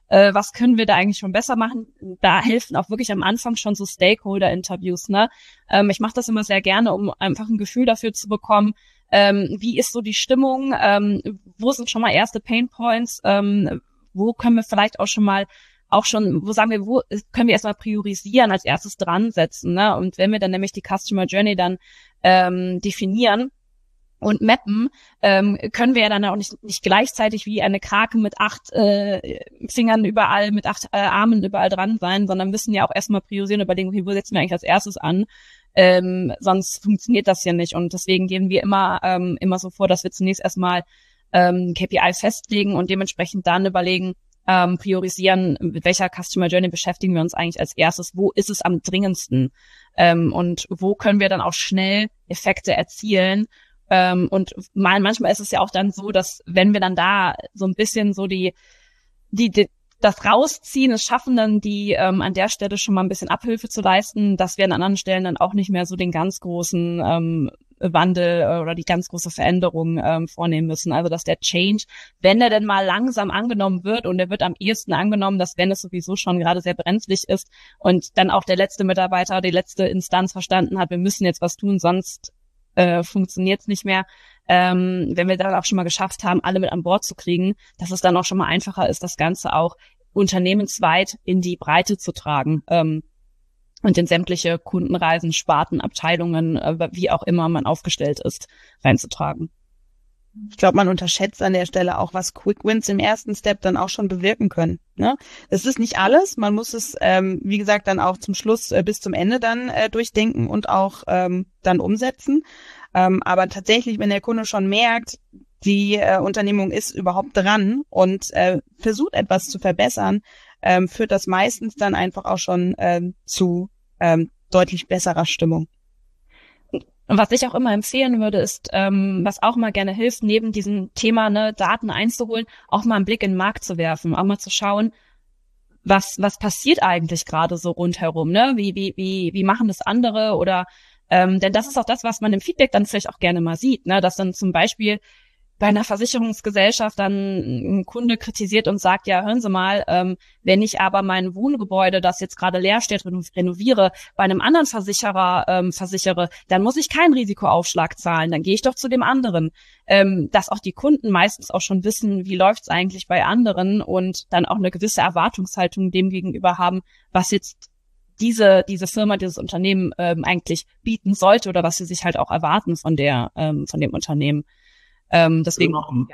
Äh, was können wir da eigentlich schon besser machen? Da helfen auch wirklich am Anfang schon so Stakeholder-Interviews, ne? Ähm, ich mache das immer sehr gerne, um einfach ein Gefühl dafür zu bekommen, ähm, wie ist so die Stimmung, ähm, wo sind schon mal erste Painpoints, ähm, wo können wir vielleicht auch schon mal auch schon, wo sagen wir, wo können wir erstmal priorisieren, als erstes dran setzen, ne? Und wenn wir dann nämlich die Customer Journey dann ähm, definieren und mappen, ähm, können wir ja dann auch nicht, nicht gleichzeitig wie eine Krake mit acht äh, Fingern überall, mit acht äh, Armen überall dran sein, sondern müssen ja auch erstmal priorisieren, überlegen, okay, wo setzen wir eigentlich als erstes an? Ähm, sonst funktioniert das ja nicht. Und deswegen gehen wir immer ähm, immer so vor, dass wir zunächst erstmal ähm, K P I festlegen und dementsprechend dann überlegen, ähm, priorisieren, mit welcher Customer Journey beschäftigen wir uns eigentlich als erstes, wo ist es am dringendsten ähm, und wo können wir dann auch schnell Effekte erzielen. Ähm, und mal, manchmal ist es ja auch dann so, dass wenn wir dann da so ein bisschen so die, die, die das rausziehen, es schaffen dann die ähm, an der Stelle schon mal ein bisschen Abhilfe zu leisten, dass wir an anderen Stellen dann auch nicht mehr so den ganz großen ähm, Wandel äh, oder die ganz große Veränderung ähm, vornehmen müssen. Also dass der Change, wenn er denn mal langsam angenommen wird, und er wird am ehesten angenommen, dass wenn es sowieso schon gerade sehr brenzlig ist und dann auch der letzte Mitarbeiter, die letzte Instanz verstanden hat, wir müssen jetzt was tun, sonst äh, funktioniert es nicht mehr. Ähm, wenn wir dann auch schon mal geschafft haben, alle mit an Bord zu kriegen, dass es dann auch schon mal einfacher ist, das Ganze auch unternehmensweit in die Breite zu tragen ähm, und in sämtliche Kundenreisen, Sparten, Abteilungen, äh, wie auch immer man aufgestellt ist, reinzutragen. Ich glaube, man unterschätzt an der Stelle auch, was Quick Wins im ersten Step dann auch schon bewirken können. Ne? Das ist nicht alles. Man muss es, ähm, wie gesagt, dann auch zum Schluss äh, bis zum Ende dann äh, durchdenken und auch ähm, dann umsetzen. Ähm, aber tatsächlich, wenn der Kunde schon merkt, die äh, Unternehmung ist überhaupt dran und äh, versucht etwas zu verbessern, ähm, führt das meistens dann einfach auch schon ähm, zu ähm, deutlich besserer Stimmung. Und was ich auch immer empfehlen würde, ist, ähm, was auch mal gerne hilft, neben diesem Thema, ne, Daten einzuholen, auch mal einen Blick in den Markt zu werfen, auch mal zu schauen, was was passiert eigentlich gerade so rundherum, ne? Wie wie wie wie machen das andere oder ähm, denn das ist auch das, was man im Feedback dann vielleicht auch gerne mal sieht, ne? Dass dann zum Beispiel bei einer Versicherungsgesellschaft dann ein Kunde kritisiert und sagt, ja, hören Sie mal, ähm, wenn ich aber mein Wohngebäude, das jetzt gerade leer steht, renoviere, bei einem anderen Versicherer ähm, versichere, dann muss ich keinen Risikoaufschlag zahlen, dann gehe ich doch zu dem anderen. Ähm, dass auch die Kunden meistens auch schon wissen, wie läuft's eigentlich bei anderen und dann auch eine gewisse Erwartungshaltung dem gegenüber haben, was jetzt diese diese Firma, dieses Unternehmen ähm, eigentlich bieten sollte oder was sie sich halt auch erwarten von der ähm, von dem Unternehmen. Ähm, deswegen, noch, ja.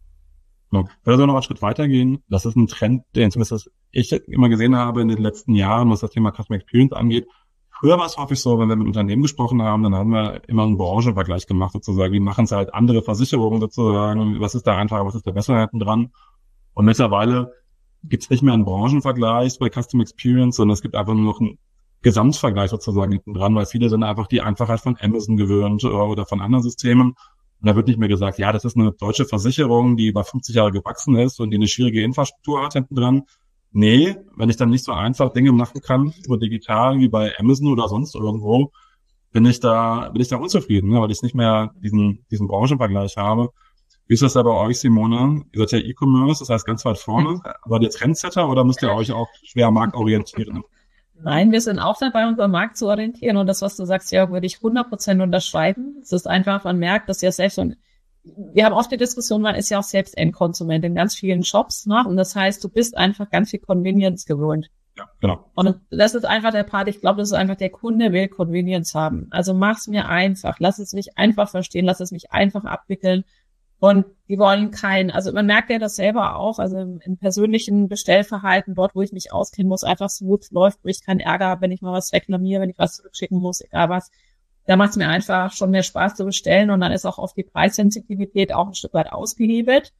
No. Ich würde noch einen Schritt weitergehen. Das ist ein Trend, den zumindest ich immer gesehen habe in den letzten Jahren, was das Thema Customer Experience angeht. Früher war es häufig so, wenn wir mit Unternehmen gesprochen haben, dann haben wir immer einen Branchenvergleich gemacht sozusagen. Wie machen es halt andere Versicherungen sozusagen? Was ist da einfacher, was ist da besser hinten dran? Und mittlerweile gibt es nicht mehr einen Branchenvergleich bei Customer Experience, sondern es gibt einfach nur noch einen Gesamtvergleich sozusagen hinten dran, weil viele sind einfach die Einfachheit von Amazon gewöhnt oder von anderen Systemen. Und da wird nicht mehr gesagt, ja, das ist eine deutsche Versicherung, die über fünfzig Jahre gewachsen ist und die eine schwierige Infrastruktur hat hinten dran. Nee, wenn ich dann nicht so einfach Dinge machen kann, über digital wie bei Amazon oder sonst irgendwo, bin ich da, bin ich da unzufrieden, ne, weil ich nicht mehr diesen, diesen Branchenvergleich habe. Wie ist das da bei euch, Simone? Ihr seid ja E-Commerce, das heißt ganz weit vorne. Seid ihr Trendsetter oder müsst ihr euch auch schwer marktorientieren? Nein, wir sind auch dabei, unseren Markt zu orientieren. Und das, was du sagst, Jörg, würde ich hundert Prozent unterschreiben. Es ist einfach, man merkt, dass ja selbst, und wir haben oft die Diskussion, man ist ja auch selbst Endkonsument in ganz vielen Shops, ne? Und das heißt, du bist einfach ganz viel Convenience gewöhnt. Ja, genau. Und das ist einfach der Part, ich glaube, das ist einfach, der Kunde will Convenience haben. Also mach's mir einfach, lass es mich einfach verstehen, lass es mich einfach abwickeln. Und die wollen kein, also man merkt ja das selber auch, also im, im persönlichen Bestellverhalten, dort, wo ich mich auskennen muss, einfach smooth läuft, wo ich keinen Ärger habe, wenn ich mal was reklamiere, wenn ich was zurückschicken muss, egal was. Da macht es mir einfach schon mehr Spaß zu bestellen und dann ist auch oft die Preissensitivität auch ein Stück weit ausgehebelt.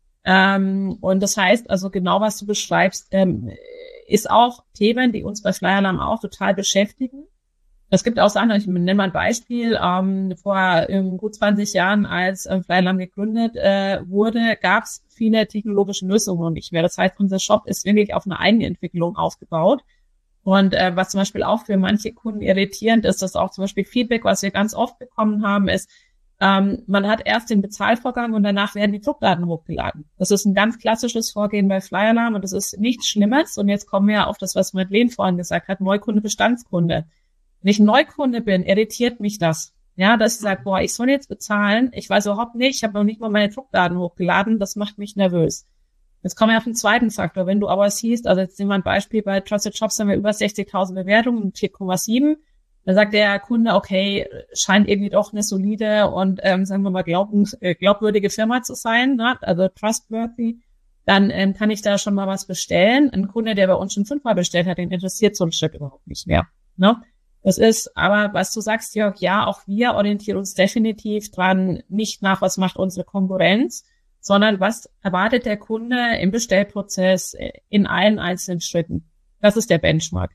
Ähm, und das heißt, also genau was du beschreibst, ähm, ist auch Themen, die uns bei Flyalarm auch total beschäftigen. Es gibt auch Sachen, ich nenne mal ein Beispiel, ähm, vor ähm, gut zwanzig Jahren, als ähm, Flyalarm gegründet äh, wurde, gab es viele technologische Lösungen noch nicht mehr. Das heißt, unser Shop ist wirklich auf eine Eigenentwicklung aufgebaut. Und äh, was zum Beispiel auch für manche Kunden irritierend ist, dass auch zum Beispiel Feedback, was wir ganz oft bekommen haben, ist, Ähm, man hat erst den Bezahlvorgang und danach werden die Druckdaten hochgeladen. Das ist ein ganz klassisches Vorgehen bei Flyalarm und das ist nichts Schlimmes. Und jetzt kommen wir auf das, was Madeleine vorhin gesagt hat, Neukunde, Bestandskunde. Wenn ich Neukunde bin, irritiert mich das. Ja, dass ich sage, boah, ich soll jetzt bezahlen, ich weiß überhaupt nicht, ich habe noch nicht mal meine Druckdaten hochgeladen, das macht mich nervös. Jetzt kommen wir auf den zweiten Faktor. Wenn du aber siehst, also jetzt nehmen wir ein Beispiel, bei Trusted Shops haben wir über sechzigtausend Bewertungen, vier Komma sieben. Da sagt der Kunde, okay, scheint irgendwie doch eine solide und, ähm, sagen wir mal, glaubens, äh, glaubwürdige Firma zu sein, ne? Also trustworthy. Dann ähm, kann ich da schon mal was bestellen. Ein Kunde, der bei uns schon fünfmal bestellt hat, den interessiert so ein Stück überhaupt nicht mehr. Ne? Das ist, aber was du sagst, Jörg, ja, auch wir orientieren uns definitiv dran, nicht nach, was macht unsere Konkurrenz, sondern was erwartet der Kunde im Bestellprozess in allen einzelnen Schritten. Das ist der Benchmark.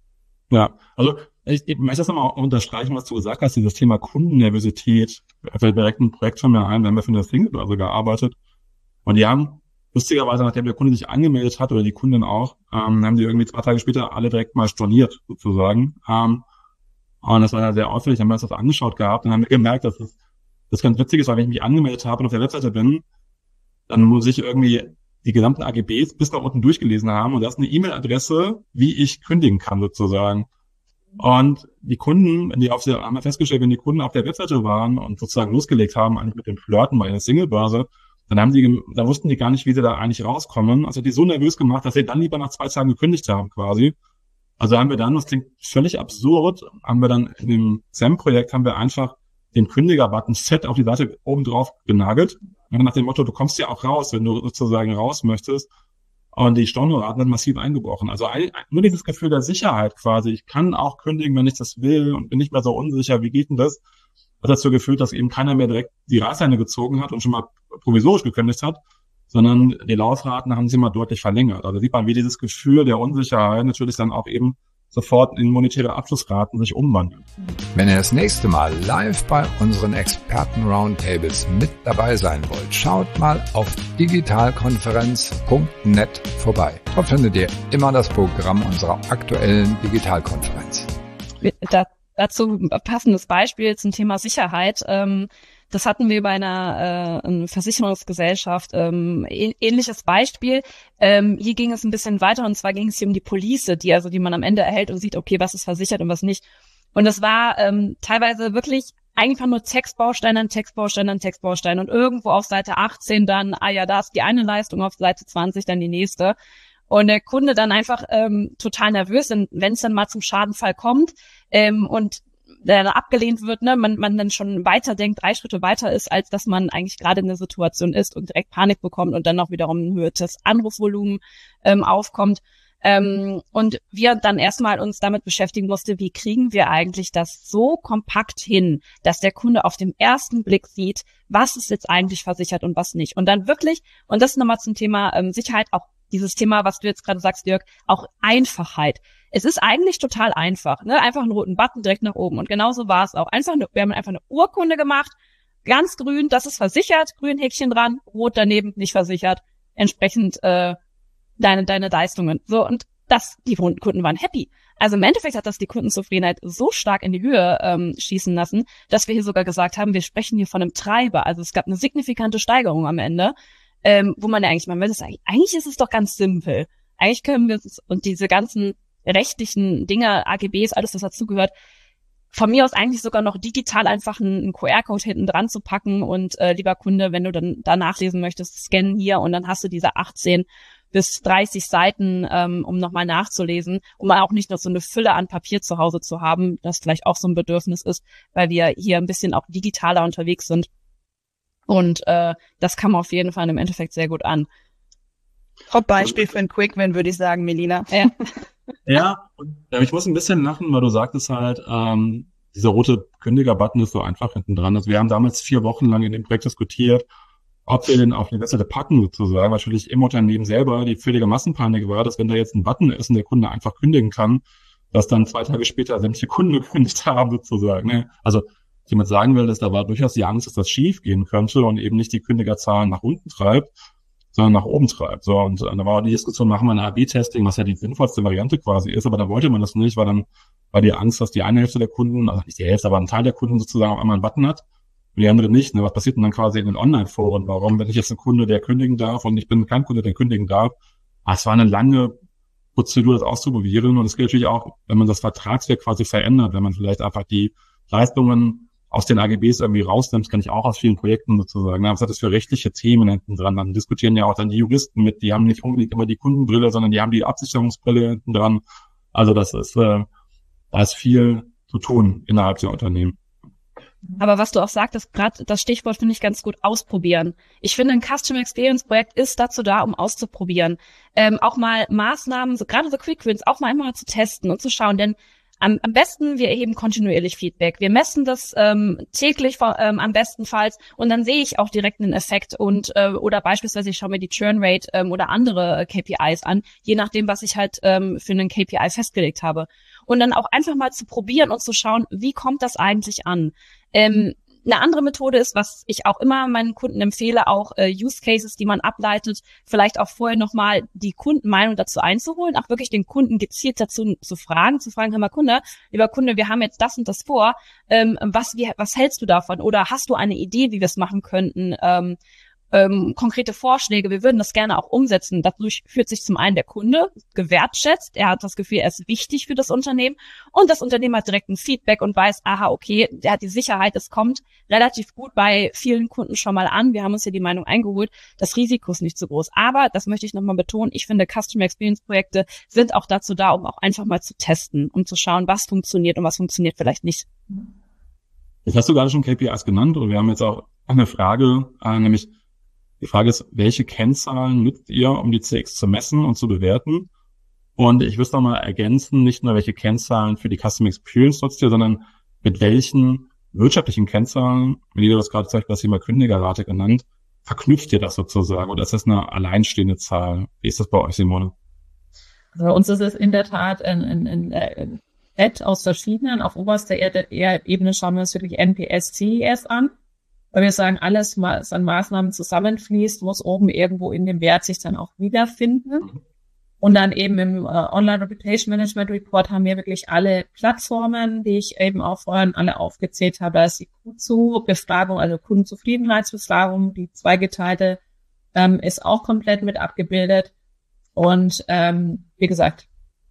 Ja, also ich, ich möchte das nochmal unterstreichen, was du gesagt hast, dieses Thema Kundennervosität. Fällt direkt ein Projekt von mir ein, wir haben ja für eine Singlebörse gearbeitet und die haben lustigerweise, nachdem der Kunde sich angemeldet hat oder die Kundin auch, ähm, haben die irgendwie zwei Tage später alle direkt mal storniert sozusagen. Ähm, und das war ja sehr auffällig, haben wir uns das angeschaut gehabt und haben gemerkt, dass es das ganz witzig ist, weil wenn ich mich angemeldet habe und auf der Webseite bin, dann muss ich irgendwie die gesamten A G Bs bis nach unten durchgelesen haben und da ist eine E-Mail-Adresse, wie ich kündigen kann sozusagen. Und die Kunden, wenn die auf der, haben wir festgestellt, wenn die Kunden auf der Webseite waren und sozusagen losgelegt haben, eigentlich mit dem Flirten bei einer Singlebörse, dann haben die, da wussten die gar nicht, wie sie da eigentlich rauskommen. Also die so nervös gemacht, dass sie dann lieber nach zwei Tagen gekündigt haben quasi. Also haben wir dann, das klingt völlig absurd, haben wir dann in dem S A M-Projekt haben wir einfach den Kündiger-Button fett auf die Seite oben drauf genagelt. Und nach dem Motto, du kommst ja auch raus, wenn du sozusagen raus möchtest. Und die Stornoraten sind massiv eingebrochen. Also ein, nur dieses Gefühl der Sicherheit quasi. Ich kann auch kündigen, wenn ich das will und bin nicht mehr so unsicher. Wie geht denn das? Hat dazu geführt, dass eben keiner mehr direkt die Reißleine gezogen hat und schon mal provisorisch gekündigt hat, sondern die Laufraten haben sie mal deutlich verlängert. Also sieht man, wie dieses Gefühl der Unsicherheit natürlich dann auch eben sofort in monetäre Abschlussraten sich umwandelt. Wenn ihr das nächste Mal live bei unseren Experten-Roundtables mit dabei sein wollt, schaut mal auf digitalkonferenz punkt net vorbei. Dort findet ihr immer das Programm unserer aktuellen Digitalkonferenz. Da, dazu ein passendes Beispiel zum Thema Sicherheit. Ähm, Das hatten wir bei einer äh, Versicherungsgesellschaft. Ähm, ähnliches Beispiel. Ähm, hier ging es ein bisschen weiter und zwar ging es hier um die Police, die also die man am Ende erhält und sieht, okay, was ist versichert und was nicht. Und das war ähm, teilweise wirklich einfach nur Textbaustein an Textbaustein an Textbaustein und irgendwo auf Seite achtzehn dann, ah ja, da ist die eine Leistung, auf Seite zwanzig dann die nächste. Und der Kunde dann einfach ähm, total nervös, wenn es dann mal zum Schadenfall kommt ähm, und der dann abgelehnt wird, ne, man, man dann schon weiter denkt, drei Schritte weiter ist, als dass man eigentlich gerade in der Situation ist und direkt Panik bekommt und dann auch wiederum ein höheres Anrufvolumen ähm, aufkommt. Ähm, und wir dann erstmal uns damit beschäftigen mussten, wie kriegen wir eigentlich das so kompakt hin, dass der Kunde auf den ersten Blick sieht, was ist jetzt eigentlich versichert und was nicht. Und dann wirklich, und das nochmal zum Thema ähm, Sicherheit, auch dieses Thema, was du jetzt gerade sagst, Dirk, auch Einfachheit. Es ist eigentlich total einfach, ne? Einfach einen roten Button direkt nach oben. Und genauso war es auch. Einfach eine, wir haben einfach eine Urkunde gemacht, ganz grün, das ist versichert, grün Häkchen dran, rot daneben, nicht versichert. Entsprechend äh, deine deine Leistungen. So, und das, die Kunden waren happy. Also im Endeffekt hat das die Kundenzufriedenheit so stark in die Höhe ähm, schießen lassen, dass wir hier sogar gesagt haben, wir sprechen hier von einem Treiber. Also es gab eine signifikante Steigerung am Ende, ähm, wo man ja eigentlich, man will das eigentlich, eigentlich ist es doch ganz simpel. Eigentlich können wir es, und diese ganzen rechtlichen Dinge, A G Bs, alles, was dazugehört, von mir aus eigentlich sogar noch digital einfach einen, einen Q R-Code hinten dran zu packen und äh, lieber Kunde, wenn du dann da nachlesen möchtest, scannen hier und dann hast du diese achtzehn bis dreißig Seiten, ähm, um nochmal nachzulesen, um auch nicht noch so eine Fülle an Papier zu Hause zu haben, das vielleicht auch so ein Bedürfnis ist, weil wir hier ein bisschen auch digitaler unterwegs sind. Und äh, das kam auf jeden Fall im Endeffekt sehr gut an. Top-Beispiel für ein Quick-Win, würde ich sagen, Melina. Ja. Ja, und äh, ich muss ein bisschen lachen, weil du sagtest halt, ähm, dieser rote Kündiger-Button ist so einfach hinten dran. Also wir haben damals vier Wochen lang in dem Projekt diskutiert, ob wir den auf die Webseite packen sozusagen, natürlich im Unternehmen selber die völlige Massenpanik war, dass wenn da jetzt ein Button ist und der Kunde einfach kündigen kann, dass dann zwei Tage später sämtliche Kunden gekündigt haben sozusagen. Ne? Also was ich damit sagen will, ist, da war durchaus die Angst, dass das schief gehen könnte und eben nicht die Kündigerzahlen nach unten treibt, sondern nach oben treibt. So, und äh, da war die Diskussion, machen wir ein A B Testing, was ja die sinnvollste Variante quasi ist, aber da wollte man das nicht, weil dann war die Angst, dass die eine Hälfte der Kunden, also nicht die Hälfte, aber ein Teil der Kunden sozusagen auf einmal einen Button hat und die andere nicht. Ne? Was passiert denn dann quasi in den Online-Foren? Warum, wenn ich jetzt ein Kunde, der kündigen darf und ich bin kein Kunde, der kündigen darf? Ah, es war eine lange Prozedur, das auszuprobieren. Und es gilt natürlich auch, wenn man das Vertragswerk quasi verändert, wenn man vielleicht einfach die Leistungen aus den A G Bs irgendwie rausnimmt, kann ich auch aus vielen Projekten sozusagen. Was hat das für rechtliche Themen hinten dran? Dann diskutieren ja auch dann die Juristen mit, die haben nicht unbedingt immer die Kundenbrille, sondern die haben die Absicherungsbrille hinten dran. Also das ist, äh, da ist viel zu tun innerhalb der Unternehmen. Aber was du auch sagtest, gerade das Stichwort finde ich ganz gut, ausprobieren. Ich finde, ein Customer Experience Projekt ist dazu da, um auszuprobieren. Ähm, auch mal Maßnahmen, so gerade so Quick Wins, auch mal einmal zu testen und zu schauen, denn am, am besten, wir erheben kontinuierlich Feedback. Wir messen das ähm, täglich ähm, am bestenfalls und dann sehe ich auch direkt einen Effekt und äh, oder beispielsweise ich schaue mir die Churn Rate ähm, oder andere K P Is an, je nachdem, was ich halt ähm, für einen K P I festgelegt habe. Und dann auch einfach mal zu probieren und zu schauen, wie kommt das eigentlich an? Ähm, eine andere Methode ist, was ich auch immer meinen Kunden empfehle, auch äh, Use Cases, die man ableitet, vielleicht auch vorher nochmal die Kundenmeinung dazu einzuholen, auch wirklich den Kunden gezielt dazu zu fragen, zu fragen, hör mal Kunde, lieber Kunde, wir haben jetzt das und das vor, ähm, was, wie, was hältst du davon? Oder hast du eine Idee, wie wir es machen könnten? Ähm, Ähm, konkrete Vorschläge, wir würden das gerne auch umsetzen. Dadurch fühlt sich zum einen der Kunde gewertschätzt, er hat das Gefühl, er ist wichtig für das Unternehmen und das Unternehmen hat direkt ein Feedback und weiß, aha, okay, der hat die Sicherheit, es kommt relativ gut bei vielen Kunden schon mal an, wir haben uns hier die Meinung eingeholt, das Risiko ist nicht so groß. Aber, das möchte ich nochmal betonen, ich finde, Customer Experience Projekte sind auch dazu da, um auch einfach mal zu testen, um zu schauen, was funktioniert und was funktioniert vielleicht nicht. Jetzt hast du gerade schon K P Is genannt und wir haben jetzt auch eine Frage, äh, nämlich die Frage ist, welche Kennzahlen nutzt ihr, um die C X zu messen und zu bewerten? Und ich würde noch mal ergänzen, nicht nur welche Kennzahlen für die Customer Experience nutzt ihr, sondern mit welchen wirtschaftlichen Kennzahlen, wenn ihr das gerade zum Beispiel das Thema Kündigerrate genannt, verknüpft ihr das sozusagen? Oder ist das eine alleinstehende Zahl? Wie ist das bei euch, Simone? Also bei uns ist es in der Tat ein, ein, ein, ein Set aus verschiedenen. Auf oberster Ebene schauen wir uns wirklich N P S, C E S an. Weil wir sagen, alles, was an Maßnahmen zusammenfließt, muss oben irgendwo in dem Wert sich dann auch wiederfinden. Und dann eben im äh, Online Reputation Management Report haben wir wirklich alle Plattformen, die ich eben auch vorhin alle aufgezählt habe. Da ist die Q Z U-Befragung, also Kundenzufriedenheitsbefragung, die zweigeteilte, ähm, ist auch komplett mit abgebildet. Und ähm, wie gesagt,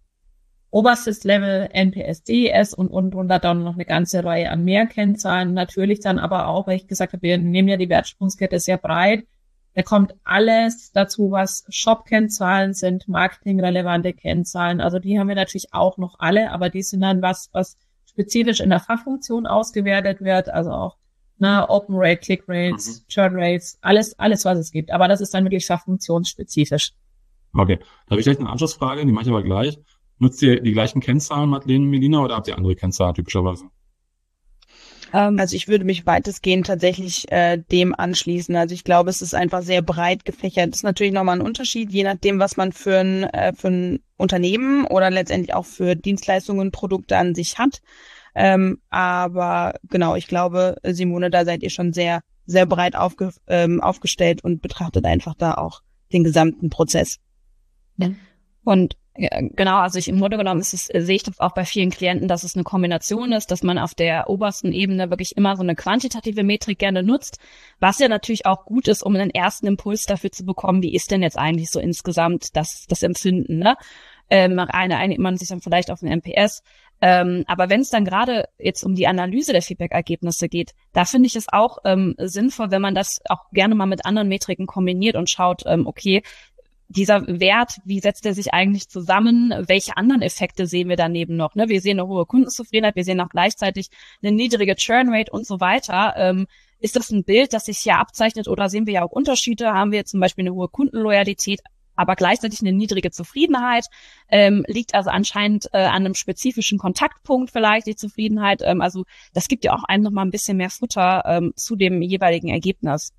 oberstes Level N P S, C E S und unten drunter dann noch eine ganze Reihe an mehr Kennzahlen. Natürlich dann aber auch, weil ich gesagt habe, wir nehmen ja die Wertschöpfungskette sehr breit. Da kommt alles dazu, was Shop-Kennzahlen sind, marketingrelevante Kennzahlen. Also die haben wir natürlich auch noch alle, aber die sind dann was, was spezifisch in der Fachfunktion ausgewertet wird. Also auch na, Open Rate, Click Rates, mhm. Churn Rates, alles, alles, was es gibt. Aber das ist dann wirklich fachfunktionsspezifisch. Okay, da habe ich gleich eine Anschlussfrage, die mache ich aber gleich. Nutzt ihr die gleichen Kennzahlen, Madeleine und Melina, oder habt ihr andere Kennzahlen typischerweise? Also ich würde mich weitestgehend tatsächlich äh, dem anschließen. Also ich glaube, es ist einfach sehr breit gefächert. Das ist natürlich nochmal ein Unterschied, je nachdem, was man für ein, äh, für ein Unternehmen oder letztendlich auch für Dienstleistungen und Produkte an sich hat. Ähm, aber genau, ich glaube, Simone, da seid ihr schon sehr, sehr breit aufge, ähm, aufgestellt und betrachtet einfach da auch den gesamten Prozess. Ja. Und ja, genau, also ich im Grunde genommen ist es, sehe ich das auch bei vielen Klienten, dass es eine Kombination ist, dass man auf der obersten Ebene wirklich immer so eine quantitative Metrik gerne nutzt, was ja natürlich auch gut ist, um einen ersten Impuls dafür zu bekommen, wie ist denn jetzt eigentlich so insgesamt das das Empfinden, ne? Ähm, eine einigt man sich dann vielleicht auf den N P S, ähm, aber wenn es dann gerade jetzt um die Analyse der Feedback-Ergebnisse geht, da finde ich es auch ähm, sinnvoll, wenn man das auch gerne mal mit anderen Metriken kombiniert und schaut, ähm, okay, dieser Wert, wie setzt er sich eigentlich zusammen? Welche anderen Effekte sehen wir daneben noch? Ne? Wir sehen eine hohe Kundenzufriedenheit, wir sehen auch gleichzeitig eine niedrige Churn Rate und so weiter. Ähm, ist das ein Bild, das sich hier abzeichnet, oder sehen wir ja auch Unterschiede? Haben wir zum Beispiel eine hohe Kundenloyalität, aber gleichzeitig eine niedrige Zufriedenheit? Ähm, liegt also anscheinend äh, an einem spezifischen Kontaktpunkt vielleicht die Zufriedenheit? Ähm, also das gibt ja auch einem noch mal ein bisschen mehr Futter ähm, zu dem jeweiligen Ergebnis.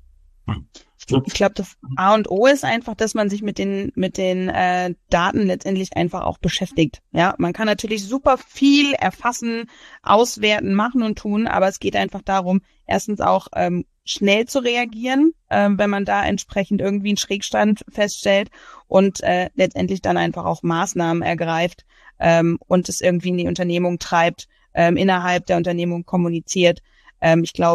Ich glaube, das A und O ist einfach, dass man sich mit den mit den äh, Daten letztendlich einfach auch beschäftigt. Ja, man kann natürlich super viel erfassen, auswerten, machen und tun, aber es geht einfach darum, erstens auch ähm, schnell zu reagieren, ähm, wenn man da entsprechend irgendwie einen Schrägstand feststellt und äh, letztendlich dann einfach auch Maßnahmen ergreift ähm, und es irgendwie in die Unternehmung treibt, ähm, innerhalb der Unternehmung kommuniziert. Ähm, ich glaube,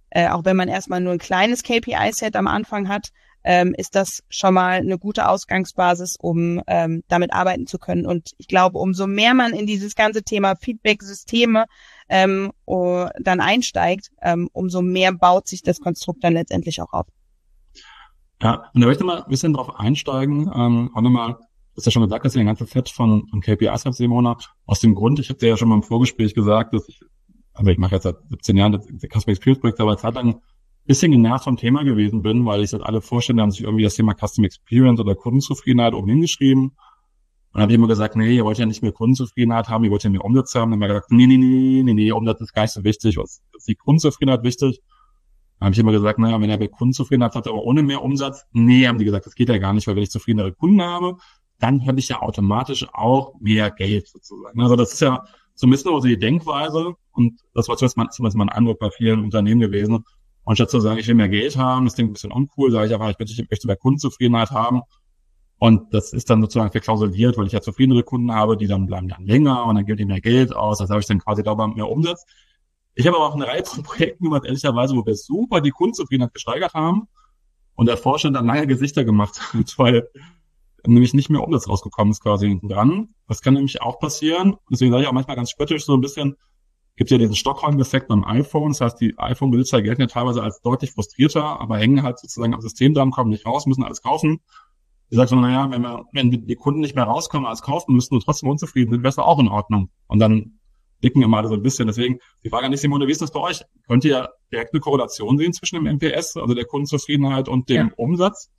äh, auch wenn man erstmal nur ein kleines K P I-Set am Anfang hat, ähm, ist das schon mal eine gute Ausgangsbasis, um ähm, damit arbeiten zu können. Und ich glaube, umso mehr man in dieses ganze Thema Feedback-Systeme ähm, oh, dann einsteigt, ähm, umso mehr baut sich das Konstrukt dann letztendlich auch auf. Ja, und da möchte ich mal ein bisschen drauf einsteigen. Ähm, auch nochmal, du hast ja schon gesagt, dass ihr ein ganzes Set von, von K P Is habt im Monat. Aus dem Grund, ich habe dir ja schon mal im Vorgespräch gesagt, dass ich, also ich mache jetzt seit siebzehn Jahren das Customer Experience Projekt, aber Zeit lang ein bisschen genervt vom Thema gewesen bin, weil ich seit alle Vorstände haben sich irgendwie das Thema Customer Experience oder Kundenzufriedenheit oben hingeschrieben. Und dann habe ich immer gesagt, nee, ihr wollt ja nicht mehr Kundenzufriedenheit haben, ihr wollt ja mehr Umsatz haben. Dann haben wir gesagt, nee, nee, nee, nee, nee, Umsatz ist gar nicht so wichtig, was ist die Kundenzufriedenheit wichtig? Dann habe ich immer gesagt, naja, wenn er bei Kundenzufriedenheit hat, aber ohne mehr Umsatz, nee, haben die gesagt, das geht ja gar nicht, weil wenn ich zufriedenere Kunden habe, dann hätte ich ja automatisch auch mehr Geld sozusagen. Also das ist ja so ein bisschen so die Denkweise und das war zumindest mein Eindruck bei vielen Unternehmen gewesen. Und statt zu sagen, ich will mehr Geld haben, das klingt ein bisschen uncool, sage ich einfach, ich möchte, ich möchte mehr Kundenzufriedenheit haben. Und das ist dann sozusagen verklausuliert, weil ich ja zufriedenere Kunden habe, die dann bleiben dann länger und dann gibt ihnen mehr Geld aus. Das habe ich dann quasi dauernd mehr Umsatz. Ich habe aber auch eine Reihe von Projekten gemacht, ehrlicherweise, wo wir super die Kundenzufriedenheit gesteigert haben und der Vorstand dann lange Gesichter gemacht hat, weil nämlich nicht mehr Umsatz rausgekommen ist quasi hinten dran. Das kann nämlich auch passieren. Deswegen sage ich auch manchmal ganz spöttisch so ein bisschen, gibt ja diesen Stockholm-Effekt beim iPhone. Das heißt, die iPhone-Besitzer gelten ja teilweise als deutlich frustrierter, aber hängen halt sozusagen am System dran, kommen nicht raus, müssen alles kaufen. Ich sage so, naja, wenn wir, wenn die Kunden nicht mehr rauskommen als kaufen, müssen wir trotzdem unzufrieden sind, wäre es auch in Ordnung. Und dann dicken immer alle so ein bisschen. Deswegen, die Frage an dich, Simone, wie ist das bei euch? Könnt ihr direkt eine Korrelation sehen zwischen dem N P S, also der Kundenzufriedenheit und dem ja. Umsatz?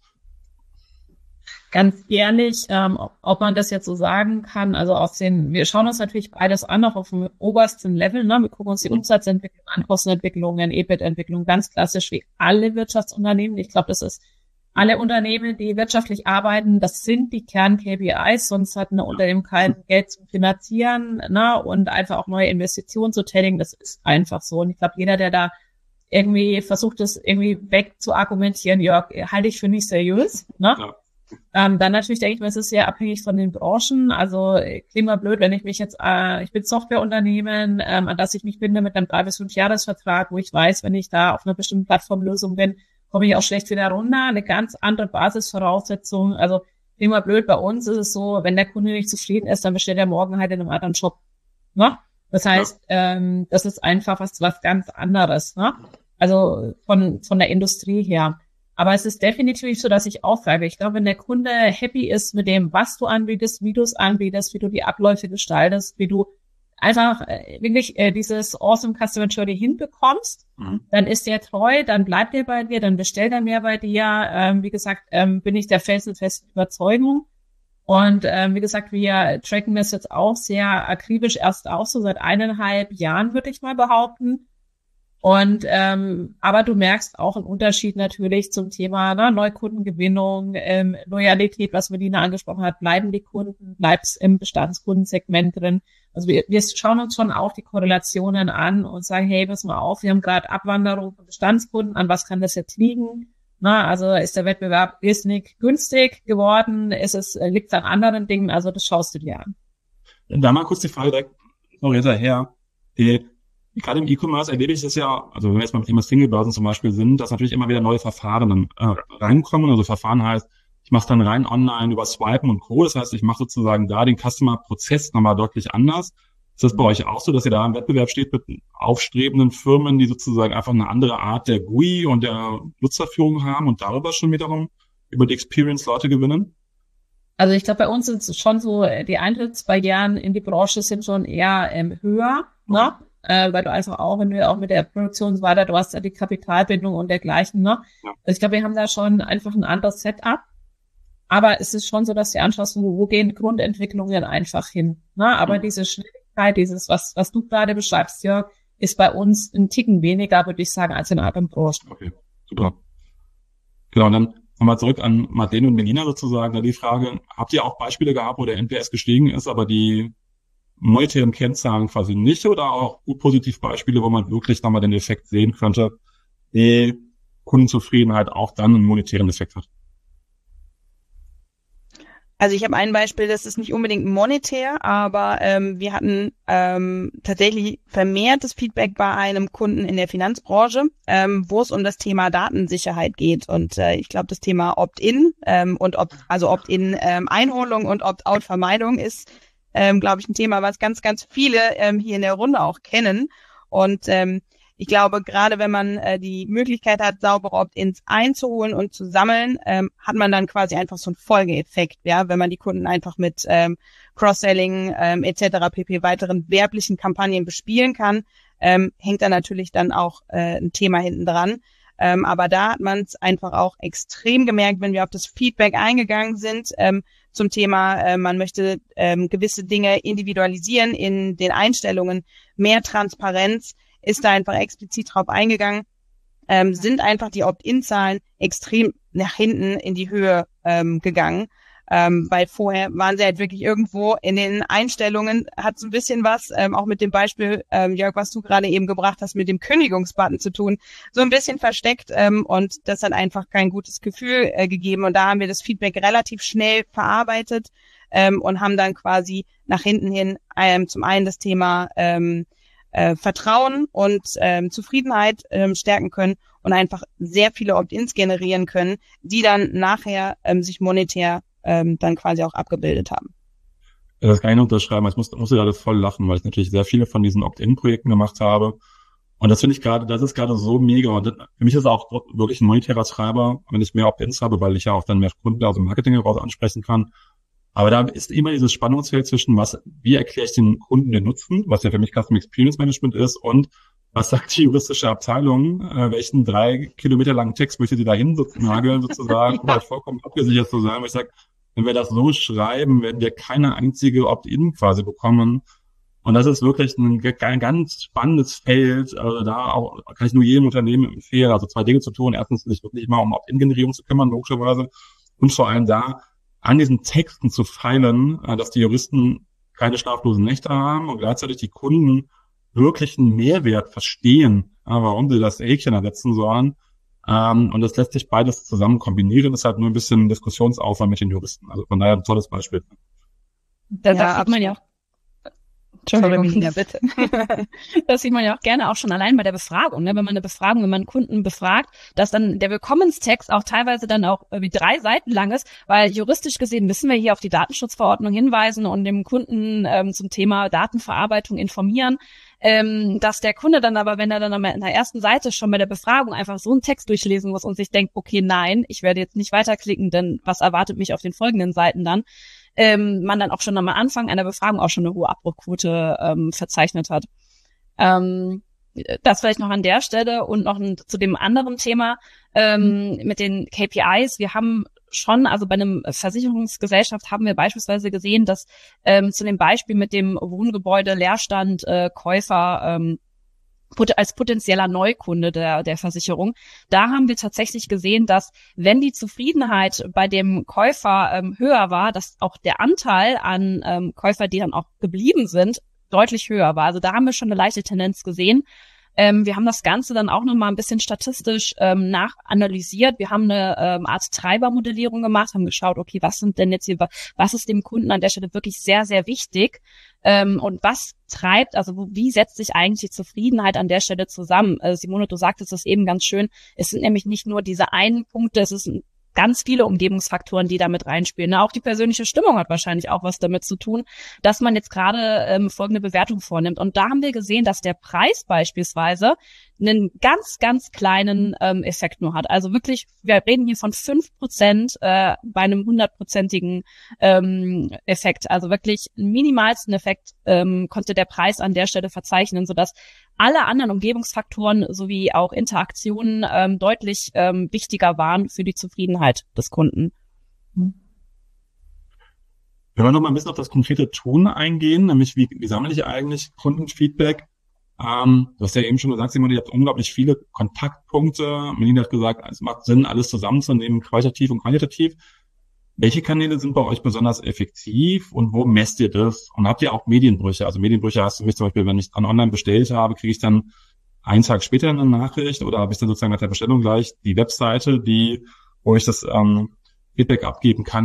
Ganz ehrlich, ähm, ob man das jetzt so sagen kann, also aus den, wir schauen uns natürlich beides an, auch auf dem obersten Level, ne? Wir gucken uns die Umsatzentwicklung an, Kostenentwicklungen, E B I T-Entwicklung, ganz klassisch wie alle Wirtschaftsunternehmen. Ich glaube, das ist alle Unternehmen, die wirtschaftlich arbeiten, das sind die Kern-K P Is, sonst hat ein Unternehmen kein Geld zu finanzieren, ne? Und einfach auch neue Investitionen zu tätigen, das ist einfach so. Und ich glaube, jeder, der da irgendwie versucht, das irgendwie wegzuargumentieren, Jörg, halte ich für nicht seriös, ne? Ja. Ähm, dann natürlich denke ich mir, es ist sehr abhängig von den Branchen. Also klingt mal blöd, wenn ich mich jetzt, äh, ich bin Softwareunternehmen, ähm, an das ich mich binde mit einem drei bis fünf Jahresvertrag, wo ich weiß, wenn ich da auf einer bestimmten Plattformlösung bin, komme ich auch schlecht wieder runter. Eine ganz andere Basisvoraussetzung. Also klingt mal blöd, bei uns ist es so, wenn der Kunde nicht zufrieden ist, dann bestellt er morgen halt in einem anderen Shop. Ne? Das heißt, ja. ähm, das ist einfach was, was ganz anderes. Ne? Also von von der Industrie her. Aber es ist definitiv so, dass ich auch sage, ich glaube, wenn der Kunde happy ist mit dem, was du anbietest, wie du es anbietest, wie du die Abläufe gestaltest, wie du einfach äh, wirklich äh, dieses Awesome Customer Journey hinbekommst, mhm. dann ist der treu, dann bleibt er bei dir, dann bestellt er mehr bei dir. Ähm, wie gesagt, ähm, bin ich der felsenfesten Überzeugung. Und ähm, wie gesagt, wir tracken das jetzt auch sehr akribisch, erst auch so seit eineinhalb Jahren, würde ich mal behaupten. Und ähm, aber du merkst auch einen Unterschied natürlich zum Thema ne, Neukundengewinnung, ähm, Loyalität, was Melina angesprochen hat, bleiben die Kunden, bleibt's im Bestandskundensegment drin. Also wir, wir schauen uns schon auch die Korrelationen an und sagen, hey, pass mal auf, wir haben gerade Abwanderung von Bestandskunden, an was kann das jetzt liegen? Na, also ist der Wettbewerb irrsinnig günstig geworden? Ist es, liegt es an anderen Dingen? Also das schaust du dir an. Da mal kurz die Frage direkt noch hinterher. Die Gerade im E-Commerce erlebe ich das ja, also wenn wir jetzt beim Thema Single-Börsen zum Beispiel sind, dass natürlich immer wieder neue Verfahren dann äh, reinkommen. Also Verfahren heißt, ich mache es dann rein online über Swipen und Co. Das heißt, ich mache sozusagen da den Customer-Prozess nochmal deutlich anders. Ist das bei euch auch so, dass ihr da im Wettbewerb steht mit aufstrebenden Firmen, die sozusagen einfach eine andere Art der G U I und der Nutzerführung haben und darüber schon wiederum über die Experience Leute gewinnen? Also ich glaube, bei uns sind es schon so, die Eintrittsbarrieren in die Branche sind schon eher ähm, höher, ne? Äh, weil du einfach auch, wenn du auch mit der Produktion und so weiter, du hast ja die Kapitalbindung und dergleichen, ne? Ja. Also ich glaube, wir haben da schon einfach ein anderes Setup. Aber es ist schon so, dass die anschaust, wo, wo gehen Grundentwicklungen einfach hin, ne? Aber mhm. diese Schnelligkeit, dieses, was, was du gerade beschreibst, Jörg, ist bei uns ein Ticken weniger, würde ich sagen, als in anderen Branchen. Okay, super. Genau, und dann nochmal zurück an Madeleine und Melina sozusagen, da die Frage, habt ihr auch Beispiele gehabt, wo der N P S gestiegen ist, aber die monetären Kennzahlen quasi nicht oder auch gut positiv Beispiele, wo man wirklich nochmal den Effekt sehen könnte, die Kundenzufriedenheit auch dann einen monetären Effekt hat? Also ich habe ein Beispiel, das ist nicht unbedingt monetär, aber ähm, wir hatten ähm, tatsächlich vermehrtes Feedback bei einem Kunden in der Finanzbranche, ähm, wo es um das Thema Datensicherheit geht. Und äh, ich glaube, das Thema Opt-in ähm, und Opt, also Opt-in ähm, Einholung und Opt-out Vermeidung ist, ähm, glaube ich, ein Thema, was ganz, ganz viele ähm, hier in der Runde auch kennen. Und ähm, ich glaube, gerade wenn man äh, die Möglichkeit hat, saubere Opt-ins einzuholen und zu sammeln, ähm, hat man dann quasi einfach so einen Folgeeffekt, ja, wenn man die Kunden einfach mit ähm, Cross-Selling ähm, et cetera pp. Weiteren werblichen Kampagnen bespielen kann, ähm, hängt da natürlich dann auch äh, ein Thema hinten dran. Ähm, aber da hat man es einfach auch extrem gemerkt, wenn wir auf das Feedback eingegangen sind ähm, zum Thema, äh, man möchte ähm, gewisse Dinge individualisieren in den Einstellungen, mehr Transparenz, ist da einfach explizit drauf eingegangen, ähm, sind einfach die Opt-in-Zahlen extrem nach hinten in die Höhe ähm, gegangen, ähm, weil vorher waren sie halt wirklich irgendwo in den Einstellungen, hat so ein bisschen was, ähm, auch mit dem Beispiel, ähm, Jörg, was du gerade eben gebracht hast, mit dem Kündigungsbutton zu tun, so ein bisschen versteckt ähm, und das hat einfach kein gutes Gefühl äh, gegeben und da haben wir das Feedback relativ schnell verarbeitet ähm, und haben dann quasi nach hinten hin ähm, zum einen das Thema ähm, Äh, Vertrauen und ähm, Zufriedenheit ähm, stärken können und einfach sehr viele Opt-ins generieren können, die dann nachher ähm, sich monetär ähm, dann quasi auch abgebildet haben. Das kann ich nur unterschreiben. Ich musste, musste gerade voll lachen, weil ich natürlich sehr viele von diesen Opt-in-Projekten gemacht habe. Und das finde ich gerade, das ist gerade so mega. Und das, für mich ist es auch wirklich ein monetärer Treiber, wenn ich mehr Opt-ins habe, weil ich ja auch dann mehr Kunden aus dem Marketing heraus ansprechen kann. Aber da ist immer dieses Spannungsfeld zwischen, was, wie erkläre ich den Kunden den Nutzen, was ja für mich Custom Experience Management ist, und was sagt die juristische Abteilung, äh, welchen drei Kilometer langen Text möchte sie da hinnageln, sozusagen, um halt vollkommen abgesichert zu sein. Weil ich sage, wenn wir das so schreiben, werden wir keine einzige Opt-in quasi bekommen. Und das ist wirklich ein, ein ganz spannendes Feld. Also da auch kann ich nur jedem Unternehmen empfehlen, also zwei Dinge zu tun. Erstens, sich wirklich mal um Opt-in-Generierung zu kümmern, logischerweise. Und vor allem da, an diesen Texten zu feilen, dass die Juristen keine schlaflosen Nächte haben und gleichzeitig die Kunden wirklich einen Mehrwert verstehen, warum sie das Häkchen ersetzen sollen. Und das lässt sich beides zusammen kombinieren. Das ist halt nur ein bisschen Diskussionsaufwand mit den Juristen. Also von daher ein tolles Beispiel. Da ja, sieht man ja auch. Entschuldigung, ja, bitte. Das sieht man ja auch gerne auch schon allein bei der Befragung, ne? Wenn man eine Befragung, wenn man einen Kunden befragt, dass dann der Willkommenstext auch teilweise dann auch wie drei Seiten lang ist, weil juristisch gesehen müssen wir hier auf die Datenschutzverordnung hinweisen und dem Kunden ähm, zum Thema Datenverarbeitung informieren. Ähm, dass der Kunde dann aber, wenn er dann an der ersten Seite schon bei der Befragung einfach so einen Text durchlesen muss und sich denkt, okay, nein, ich werde jetzt nicht weiterklicken, denn was erwartet mich auf den folgenden Seiten dann, ähm, man dann auch schon am Anfang einer Befragung auch schon eine hohe Abbruchquote ähm, verzeichnet hat. Ähm, das vielleicht noch an der Stelle und noch ein, zu dem anderen Thema ähm, mhm. mit den K P Is. Wir haben schon, also bei einem Versicherungsgesellschaft haben wir beispielsweise gesehen, dass ähm, zu dem Beispiel mit dem Wohngebäude Leerstand äh, Käufer ähm, als potenzieller Neukunde der, der Versicherung. Da haben wir tatsächlich gesehen, dass wenn die Zufriedenheit bei dem Käufer ähm, höher war, dass auch der Anteil an ähm, Käufer, die dann auch geblieben sind, deutlich höher war. Also da haben wir schon eine leichte Tendenz gesehen. Ähm, wir haben das Ganze dann auch nochmal ein bisschen statistisch ähm, nachanalysiert. Wir haben eine ähm, Art Treibermodellierung gemacht, haben geschaut, okay, was sind denn jetzt hier, was ist dem Kunden an der Stelle wirklich sehr, sehr wichtig ähm, und was treibt, also wo, wie setzt sich eigentlich die Zufriedenheit an der Stelle zusammen? Äh, Simone, du sagtest das eben ganz schön, es sind nämlich nicht nur diese einen Punkte, es ist ein ganz viele Umgebungsfaktoren, die damit reinspielen. Auch die persönliche Stimmung hat wahrscheinlich auch was damit zu tun, dass man jetzt gerade ähm, folgende Bewertung vornimmt. Und da haben wir gesehen, dass der Preis beispielsweise einen ganz, ganz kleinen ähm, Effekt nur hat. Also wirklich, wir reden hier von fünf Prozent äh, bei einem hundertprozentigen ähm, Effekt. Also wirklich einen minimalsten Effekt ähm, konnte der Preis an der Stelle verzeichnen, sodass alle anderen Umgebungsfaktoren sowie auch Interaktionen ähm, deutlich ähm, wichtiger waren für die Zufriedenheit des Kunden. Wenn wir noch mal ein bisschen auf das konkrete Tun eingehen, nämlich wie, wie sammle ich eigentlich Kundenfeedback? Ähm, du hast ja eben schon gesagt, Simon, ihr habt unglaublich viele Kontaktpunkte. Melina hat gesagt, es macht Sinn, alles zusammenzunehmen, qualitativ und quantitativ. Welche Kanäle sind bei euch besonders effektiv und wo messt ihr das? Und habt ihr auch Medienbrüche? Also Medienbrüche hast du mich zum Beispiel, wenn ich dann online bestellt habe, kriege ich dann einen Tag später eine Nachricht oder habe ich dann sozusagen nach der Bestellung gleich die Webseite, die, wo ich das ähm, Feedback abgeben kann.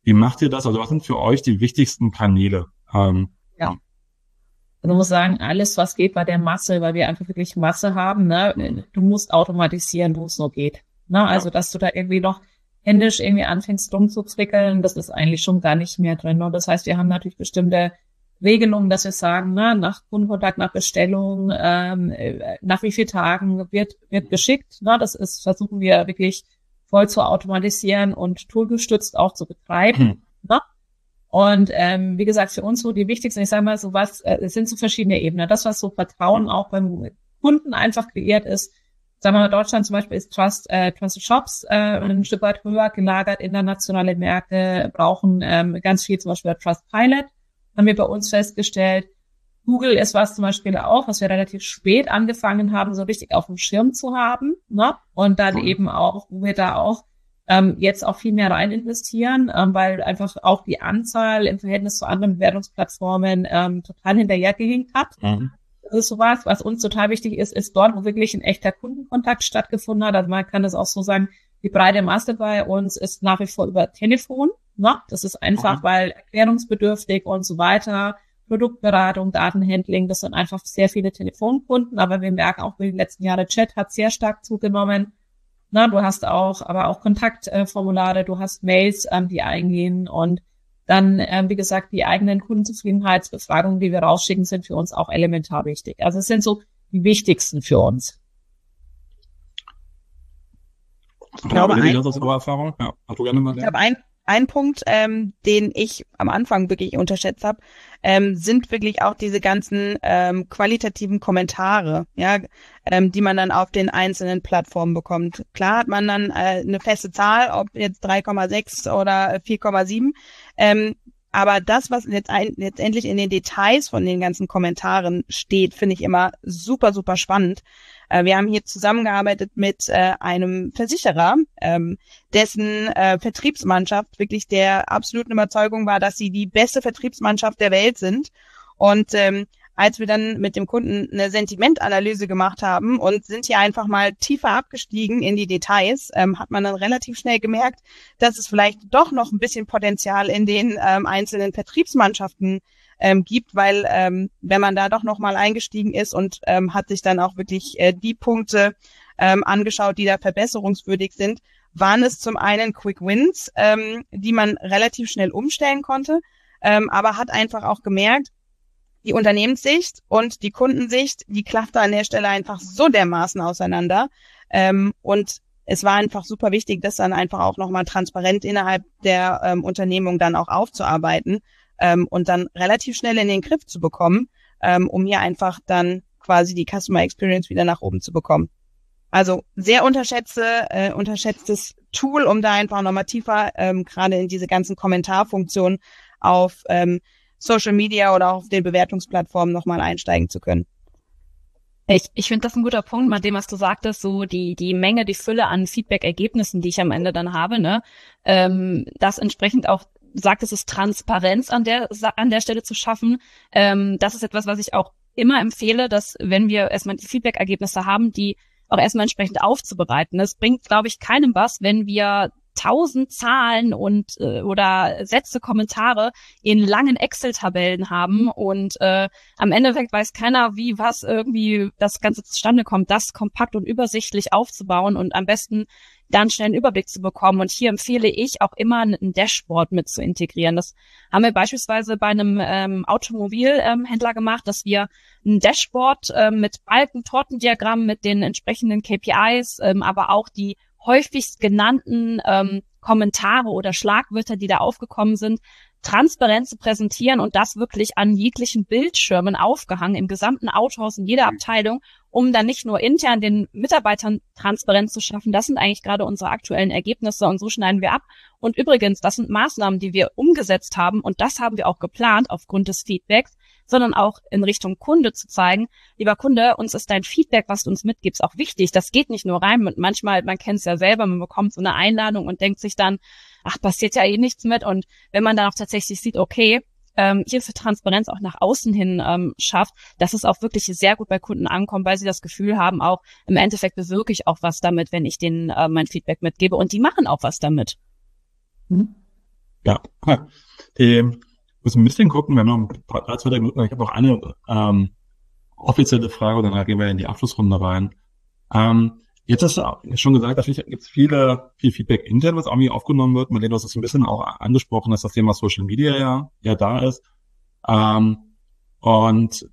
Wie macht ihr das? Also was sind für euch die wichtigsten Kanäle? Ähm, ja. Also muss sagen, alles, was geht bei der Masse, weil wir einfach wirklich Masse haben, ne, du musst automatisieren, wo es nur geht. Ne? Also, dass du da irgendwie noch händisch irgendwie anfängst, dumm zu zwickeln, das ist eigentlich schon gar nicht mehr drin. Und das heißt, wir haben natürlich bestimmte Regelungen, dass wir sagen, ne, nach Kundenkontakt, nach Bestellung, ähm, nach wie vielen Tagen wird wird geschickt. Ne? Das ist, versuchen wir wirklich voll zu automatisieren und toolgestützt auch zu betreiben. Hm. Ne? Und ähm, wie gesagt, für uns so die wichtigsten, ich sage mal so was, äh, es sind so verschiedene Ebenen. Das, was so Vertrauen auch beim Kunden einfach kreiert ist, sagen wir mal, Deutschland zum Beispiel ist Trust, äh, Trusted Shops äh, ein Stück weit höher gelagert, internationale Märkte brauchen ähm, ganz viel, zum Beispiel Trustpilot, haben wir bei uns festgestellt. Google ist was zum Beispiel auch, was wir relativ spät angefangen haben, so richtig auf dem Schirm zu haben, ne? Und dann mhm. eben auch, wo wir da auch ähm, jetzt auch viel mehr rein investieren, ähm, weil einfach auch die Anzahl im Verhältnis zu anderen Bewertungsplattformen ähm, total hinterhergehinkt hat. Mhm. Das ist sowas, was uns total wichtig ist, ist dort, wo wirklich ein echter Kundenkontakt stattgefunden hat. Also man kann das auch so sagen, die breite Masse bei uns ist nach wie vor über Telefon, ne? Das ist einfach, mhm. weil erklärungsbedürftig und so weiter, Produktberatung, Datenhandling, das sind einfach sehr viele Telefonkunden, aber wir merken auch, über die letzten Jahre Chat hat sehr stark zugenommen. Na, du hast auch, aber auch Kontaktformulare, du hast Mails, ähm, die eingehen und dann, ähm, wie gesagt, die eigenen Kundenzufriedenheitsbefragungen, die wir rausschicken, sind für uns auch elementar wichtig. Also es sind so die wichtigsten für uns. Ich glaube, ein, das ist eure Erfahrung. Ja, hast du gerne mal. Ich glaube, ein Ein Punkt, ähm, den ich am Anfang wirklich unterschätzt habe, ähm, sind wirklich auch diese ganzen ähm, qualitativen Kommentare, ja, ähm, die man dann auf den einzelnen Plattformen bekommt. Klar hat man dann äh, eine feste Zahl, ob jetzt drei Komma sechs oder vier Komma sieben, ähm, aber das, was jetzt ein, letztendlich in den Details von den ganzen Kommentaren steht, finde ich immer super, super spannend. Äh, wir haben hier zusammengearbeitet mit äh, einem Versicherer, ähm, dessen äh, Vertriebsmannschaft wirklich der absoluten Überzeugung war, dass sie die beste Vertriebsmannschaft der Welt sind. Und ähm, als wir dann mit dem Kunden eine Sentimentanalyse gemacht haben und sind hier einfach mal tiefer abgestiegen in die Details, ähm, hat man dann relativ schnell gemerkt, dass es vielleicht doch noch ein bisschen Potenzial in den ähm, einzelnen Vertriebsmannschaften ähm, gibt, weil ähm, wenn man da doch noch mal eingestiegen ist und ähm, hat sich dann auch wirklich äh, die Punkte ähm, angeschaut, die da verbesserungswürdig sind, waren es zum einen Quick Wins, ähm, die man relativ schnell umstellen konnte, ähm, aber hat einfach auch gemerkt, die Unternehmenssicht und die Kundensicht, die klafft an der Stelle einfach so dermaßen auseinander. Ähm, und es war einfach super wichtig, das dann einfach auch nochmal transparent innerhalb der ähm, Unternehmung dann auch aufzuarbeiten ähm, und dann relativ schnell in den Griff zu bekommen, ähm, um hier einfach dann quasi die Customer Experience wieder nach oben zu bekommen. Also sehr unterschätzte, äh, unterschätztes Tool, um da einfach nochmal tiefer ähm, gerade in diese ganzen Kommentarfunktionen auf ähm, Social Media oder auch auf den Bewertungsplattformen nochmal einsteigen zu können. Ich, ich finde das ein guter Punkt, mit dem, was du sagtest, so die die Menge, die Fülle an Feedback-Ergebnissen, die ich am Ende dann habe, ne, ähm, das entsprechend auch sagt, es ist Transparenz an der an der Stelle zu schaffen. Ähm, das ist etwas, was ich auch immer empfehle, dass wenn wir erstmal die Feedback-Ergebnisse haben, die auch erstmal entsprechend aufzubereiten. Es bringt, glaube ich, keinem was, wenn wir tausend Zahlen und äh, oder Sätze, Kommentare in langen Excel-Tabellen haben und äh, am Endeffekt weiß keiner, wie was irgendwie das Ganze zustande kommt, das kompakt und übersichtlich aufzubauen und am besten dann schnell einen Überblick zu bekommen. Und hier empfehle ich auch immer ein Dashboard mit zu integrieren. Das haben wir beispielsweise bei einem ähm, Automobilhändler ähm, gemacht, dass wir ein Dashboard ähm, mit Balken, Tortendiagrammen, mit den entsprechenden K P Is, ähm, aber auch die häufigst genannten ähm, Kommentare oder Schlagwörter, die da aufgekommen sind, transparent zu präsentieren und das wirklich an jeglichen Bildschirmen aufgehangen, im gesamten Autohaus, in jeder Abteilung, um dann nicht nur intern den Mitarbeitern Transparenz zu schaffen. Das sind eigentlich gerade unsere aktuellen Ergebnisse und so schneiden wir ab. Und übrigens, das sind Maßnahmen, die wir umgesetzt haben und das haben wir auch geplant aufgrund des Feedbacks, sondern auch in Richtung Kunde zu zeigen, lieber Kunde, uns ist dein Feedback, was du uns mitgibst, auch wichtig. Das geht nicht nur rein. Und manchmal, man kennt es ja selber, man bekommt so eine Einladung und denkt sich dann, ach, passiert ja eh nichts mit. Und wenn man dann auch tatsächlich sieht, okay, ähm, hier für Transparenz auch nach außen hin ähm, schafft, dass es auch wirklich sehr gut bei Kunden ankommt, weil sie das Gefühl haben, auch im Endeffekt bewirke ich auch was damit, wenn ich denen äh, mein Feedback mitgebe. Und die machen auch was damit. Mhm. Ja, die müssen ein bisschen gucken, wir haben noch ein paar, drei, zwei Minuten, ich habe noch eine ähm, offizielle Frage und dann gehen wir in die Abschlussrunde rein. Ähm, jetzt hast du schon gesagt, da gibt es viele, viel Feedback intern, was irgendwie aufgenommen wird, mit dem du hast es ein bisschen auch angesprochen, dass das Thema Social Media ja, ja da ist. Ähm, und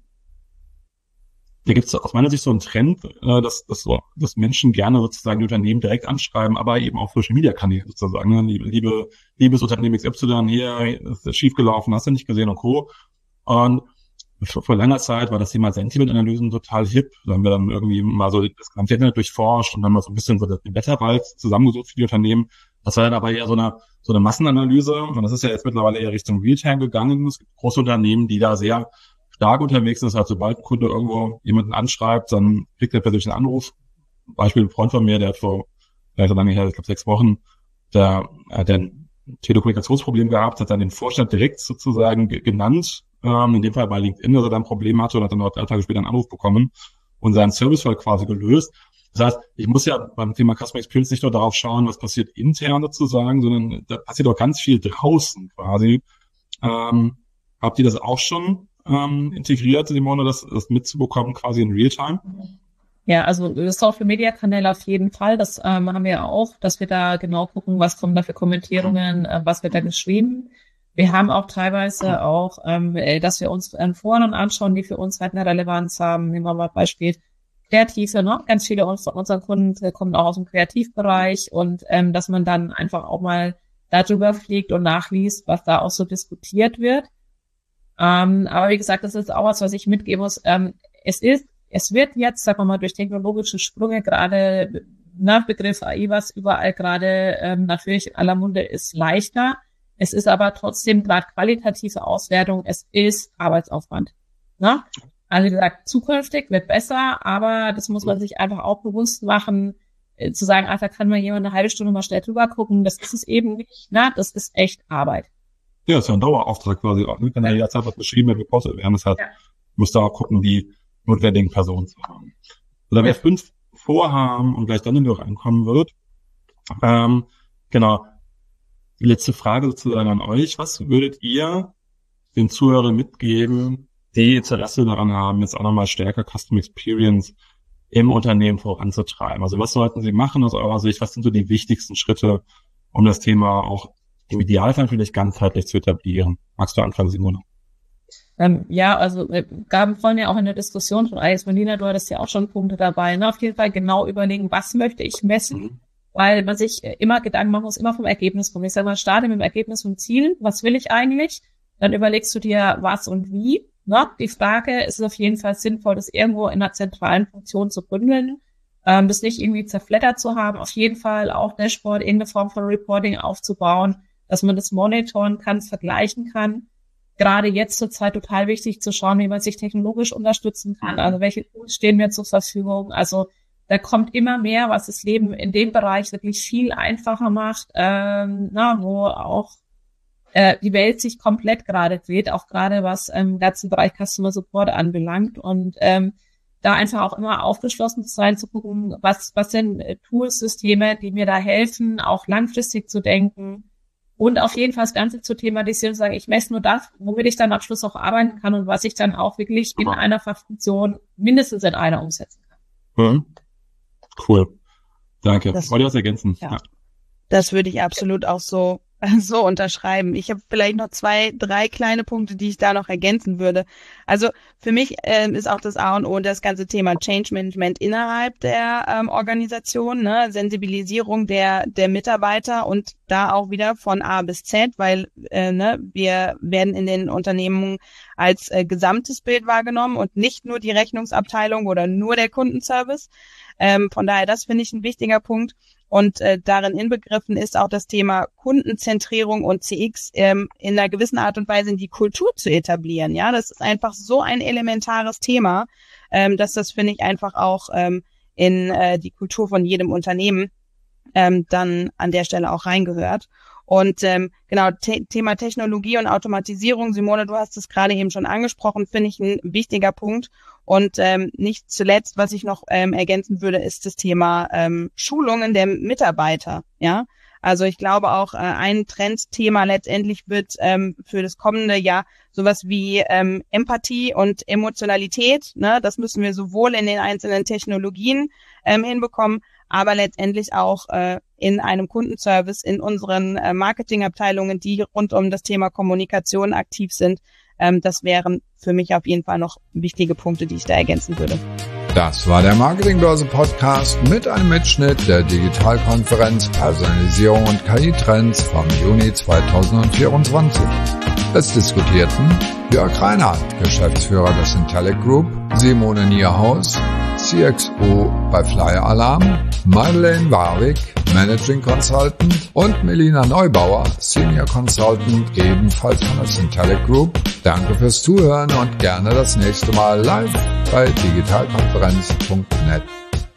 da gibt es aus meiner Sicht so einen Trend, äh, dass, dass, so, dass Menschen gerne sozusagen die Unternehmen direkt anschreiben, aber eben auch Social-Media-Kanäle sozusagen. Ne? Liebe, liebe, liebes Unternehmen X Y, hier ist schiefgelaufen, hast du nicht gesehen und Co. Und vor, vor langer Zeit war das Thema Sentiment-Analysen total hip. Da haben wir dann irgendwie mal so das ganze Internet durchforscht und dann mal so ein bisschen so den Wetterwald zusammengesucht für die Unternehmen. Das war dann aber eher so eine so eine Massenanalyse. Und das ist ja jetzt mittlerweile eher Richtung Realtime gegangen. Es gibt große Unternehmen, die da sehr stark unterwegs ist, halt sobald ein Kunde irgendwo jemanden anschreibt, dann kriegt er persönlich einen Anruf. Beispiel ein Freund von mir, der hat vor, vielleicht so lange her, ich glaube sechs Wochen, der hat ein Telekommunikationsproblem gehabt, hat dann den Vorstand direkt sozusagen ge- genannt, ähm, in dem Fall bei LinkedIn, dass er da ein Problem hatte und hat dann noch drei Tage später einen Anruf bekommen und seinen Servicefall quasi gelöst. Das heißt, ich muss ja beim Thema Customer Experience nicht nur darauf schauen, was passiert intern sozusagen, sondern da passiert auch ganz viel draußen quasi. Ähm, habt ihr das auch schon Ähm, integriert, Simone, das, das mitzubekommen, quasi in Realtime? Ja, also Social Media Kanäle auf jeden Fall. Das ähm, haben wir auch, dass wir da genau gucken, was kommen da für Kommentierungen, äh, was wird da geschrieben. Wir haben auch teilweise auch, ähm, dass wir uns ähm, Foren anschauen, die für uns halt eine Relevanz haben. Nehmen wir mal Beispiel Kreative, ne? Ganz viele von unseren Kunden kommen auch aus dem Kreativbereich und ähm, dass man dann einfach auch mal darüber fliegt und nachliest, was da auch so diskutiert wird. Ähm, aber wie gesagt, das ist auch was, was ich mitgeben muss. Ähm, es ist, es wird jetzt, sagen wir mal, durch technologische Sprünge gerade, nach Begriff A I, was überall gerade ähm, natürlich in aller Munde ist, leichter. Es ist aber trotzdem gerade qualitative Auswertung. Es ist Arbeitsaufwand. Ne? Also wie gesagt, zukünftig wird besser, aber das muss man sich einfach auch bewusst machen, äh, zu sagen, ach, da kann mal jemand eine halbe Stunde mal schnell drüber gucken. Das ist es eben nicht. Ne? Das ist echt Arbeit. Ja, ist ja ein Dauerauftrag quasi. Wir können ja jederzeit was beschrieben, wenn wir gepostet werden. Das heißt, ja. Muss da auch gucken, die notwendigen Personen zu haben. Also, da wir ja. fünf vorhaben und gleich dann in die reinkommen wird. Ähm, genau. Die letzte Frage sozusagen an euch. Was würdet ihr den Zuhörern mitgeben, die Interesse daran haben, jetzt auch nochmal stärker Custom Experience im Unternehmen voranzutreiben? Also was sollten sie machen aus eurer Sicht? Was sind so die wichtigsten Schritte, um das Thema auch im Idealfall vielleicht ganzheitlich zu etablieren? Magst du anfangen, Simone? Ähm, ja, also wir gaben vorhin ja auch in der Diskussion von Alex Molina, du hattest ja auch schon Punkte dabei. Ne? Auf jeden Fall genau überlegen, was möchte ich messen? Mhm. Weil man sich immer Gedanken machen muss, immer vom Ergebnis kommen. Ich sage mal, starte mit dem Ergebnis und Ziel. Was will ich eigentlich? Dann überlegst du dir, was und wie. Ne? Die Frage ist es auf jeden Fall sinnvoll, das irgendwo in einer zentralen Funktion zu bündeln. Ähm, das nicht irgendwie zerfleddert zu haben. Auf jeden Fall auch Dashboard, irgendeine Form von Reporting aufzubauen, dass man das monitoren kann, vergleichen kann. Gerade jetzt zur Zeit total wichtig zu schauen, wie man sich technologisch unterstützen kann. Also welche Tools stehen mir zur Verfügung. Also da kommt immer mehr, was das Leben in dem Bereich wirklich viel einfacher macht, ähm, na, wo auch äh, die Welt sich komplett gerade dreht, auch gerade was im ganzen Bereich Customer Support anbelangt. Und ähm, da einfach auch immer aufgeschlossen zu sein, zu gucken, was was sind Tools, Systeme, die mir da helfen, auch langfristig zu denken. Und auf jeden Fall das Ganze zu thematisieren und sagen, ich messe nur das, womit ich dann am Schluss auch arbeiten kann und was ich dann auch wirklich in einer Funktion mindestens in einer umsetzen kann. Mhm. Cool. Danke. Wollt ihr was ergänzen? Ja. Ja. Das würde ich absolut auch so so unterschreiben. Ich habe vielleicht noch zwei, drei kleine Punkte, die ich da noch ergänzen würde. Also für mich ähm, ist auch das A und O das ganze Thema Change Management innerhalb der ähm, Organisation, ne? Sensibilisierung der der Mitarbeiter und da auch wieder von A bis Z, weil äh, ne, wir werden in den Unternehmen als äh, gesamtes Bild wahrgenommen und nicht nur die Rechnungsabteilung oder nur der Kundenservice. Ähm, von daher, das finde ich ein wichtiger Punkt. Und äh, darin inbegriffen ist auch das Thema Kundenzentrierung und C X ähm, in einer gewissen Art und Weise in die Kultur zu etablieren. Ja, das ist einfach so ein elementares Thema, ähm, dass das, finde ich, einfach auch ähm, in äh, die Kultur von jedem Unternehmen ähm, dann an der Stelle auch reingehört. Und ähm, genau, te- Thema Technologie und Automatisierung, Simone, du hast es gerade eben schon angesprochen, finde ich ein wichtiger Punkt. Und ähm, nicht zuletzt, was ich noch ähm, ergänzen würde, ist das Thema ähm, Schulungen der Mitarbeiter. Ja, Also ich glaube auch, äh, ein Trendthema letztendlich wird ähm, für das kommende Jahr sowas wie ähm, Empathie und Emotionalität. Ne? Das müssen wir sowohl in den einzelnen Technologien ähm, hinbekommen, aber letztendlich auch äh, in einem Kundenservice, in unseren äh, Marketingabteilungen, die rund um das Thema Kommunikation aktiv sind. Ähm, das wären für mich auf jeden Fall noch wichtige Punkte, die ich da ergänzen würde. Das war der Marketingbörse-Podcast mit einem Mitschnitt der Digitalkonferenz Personalisierung und K I-Trends vom Juni zweitausendvierundzwanzig. Es diskutierten Jörg Reinhardt, Geschäftsführer des Intellect Group, Simone Nierhaus, C X O bei Flyer Alarm, Madeleine Warwick, Managing Consultant und Melina Neubauer, Senior Consultant, ebenfalls von der Intellect Group. Danke fürs Zuhören und gerne das nächste Mal live bei digitalkonferenz punkt net.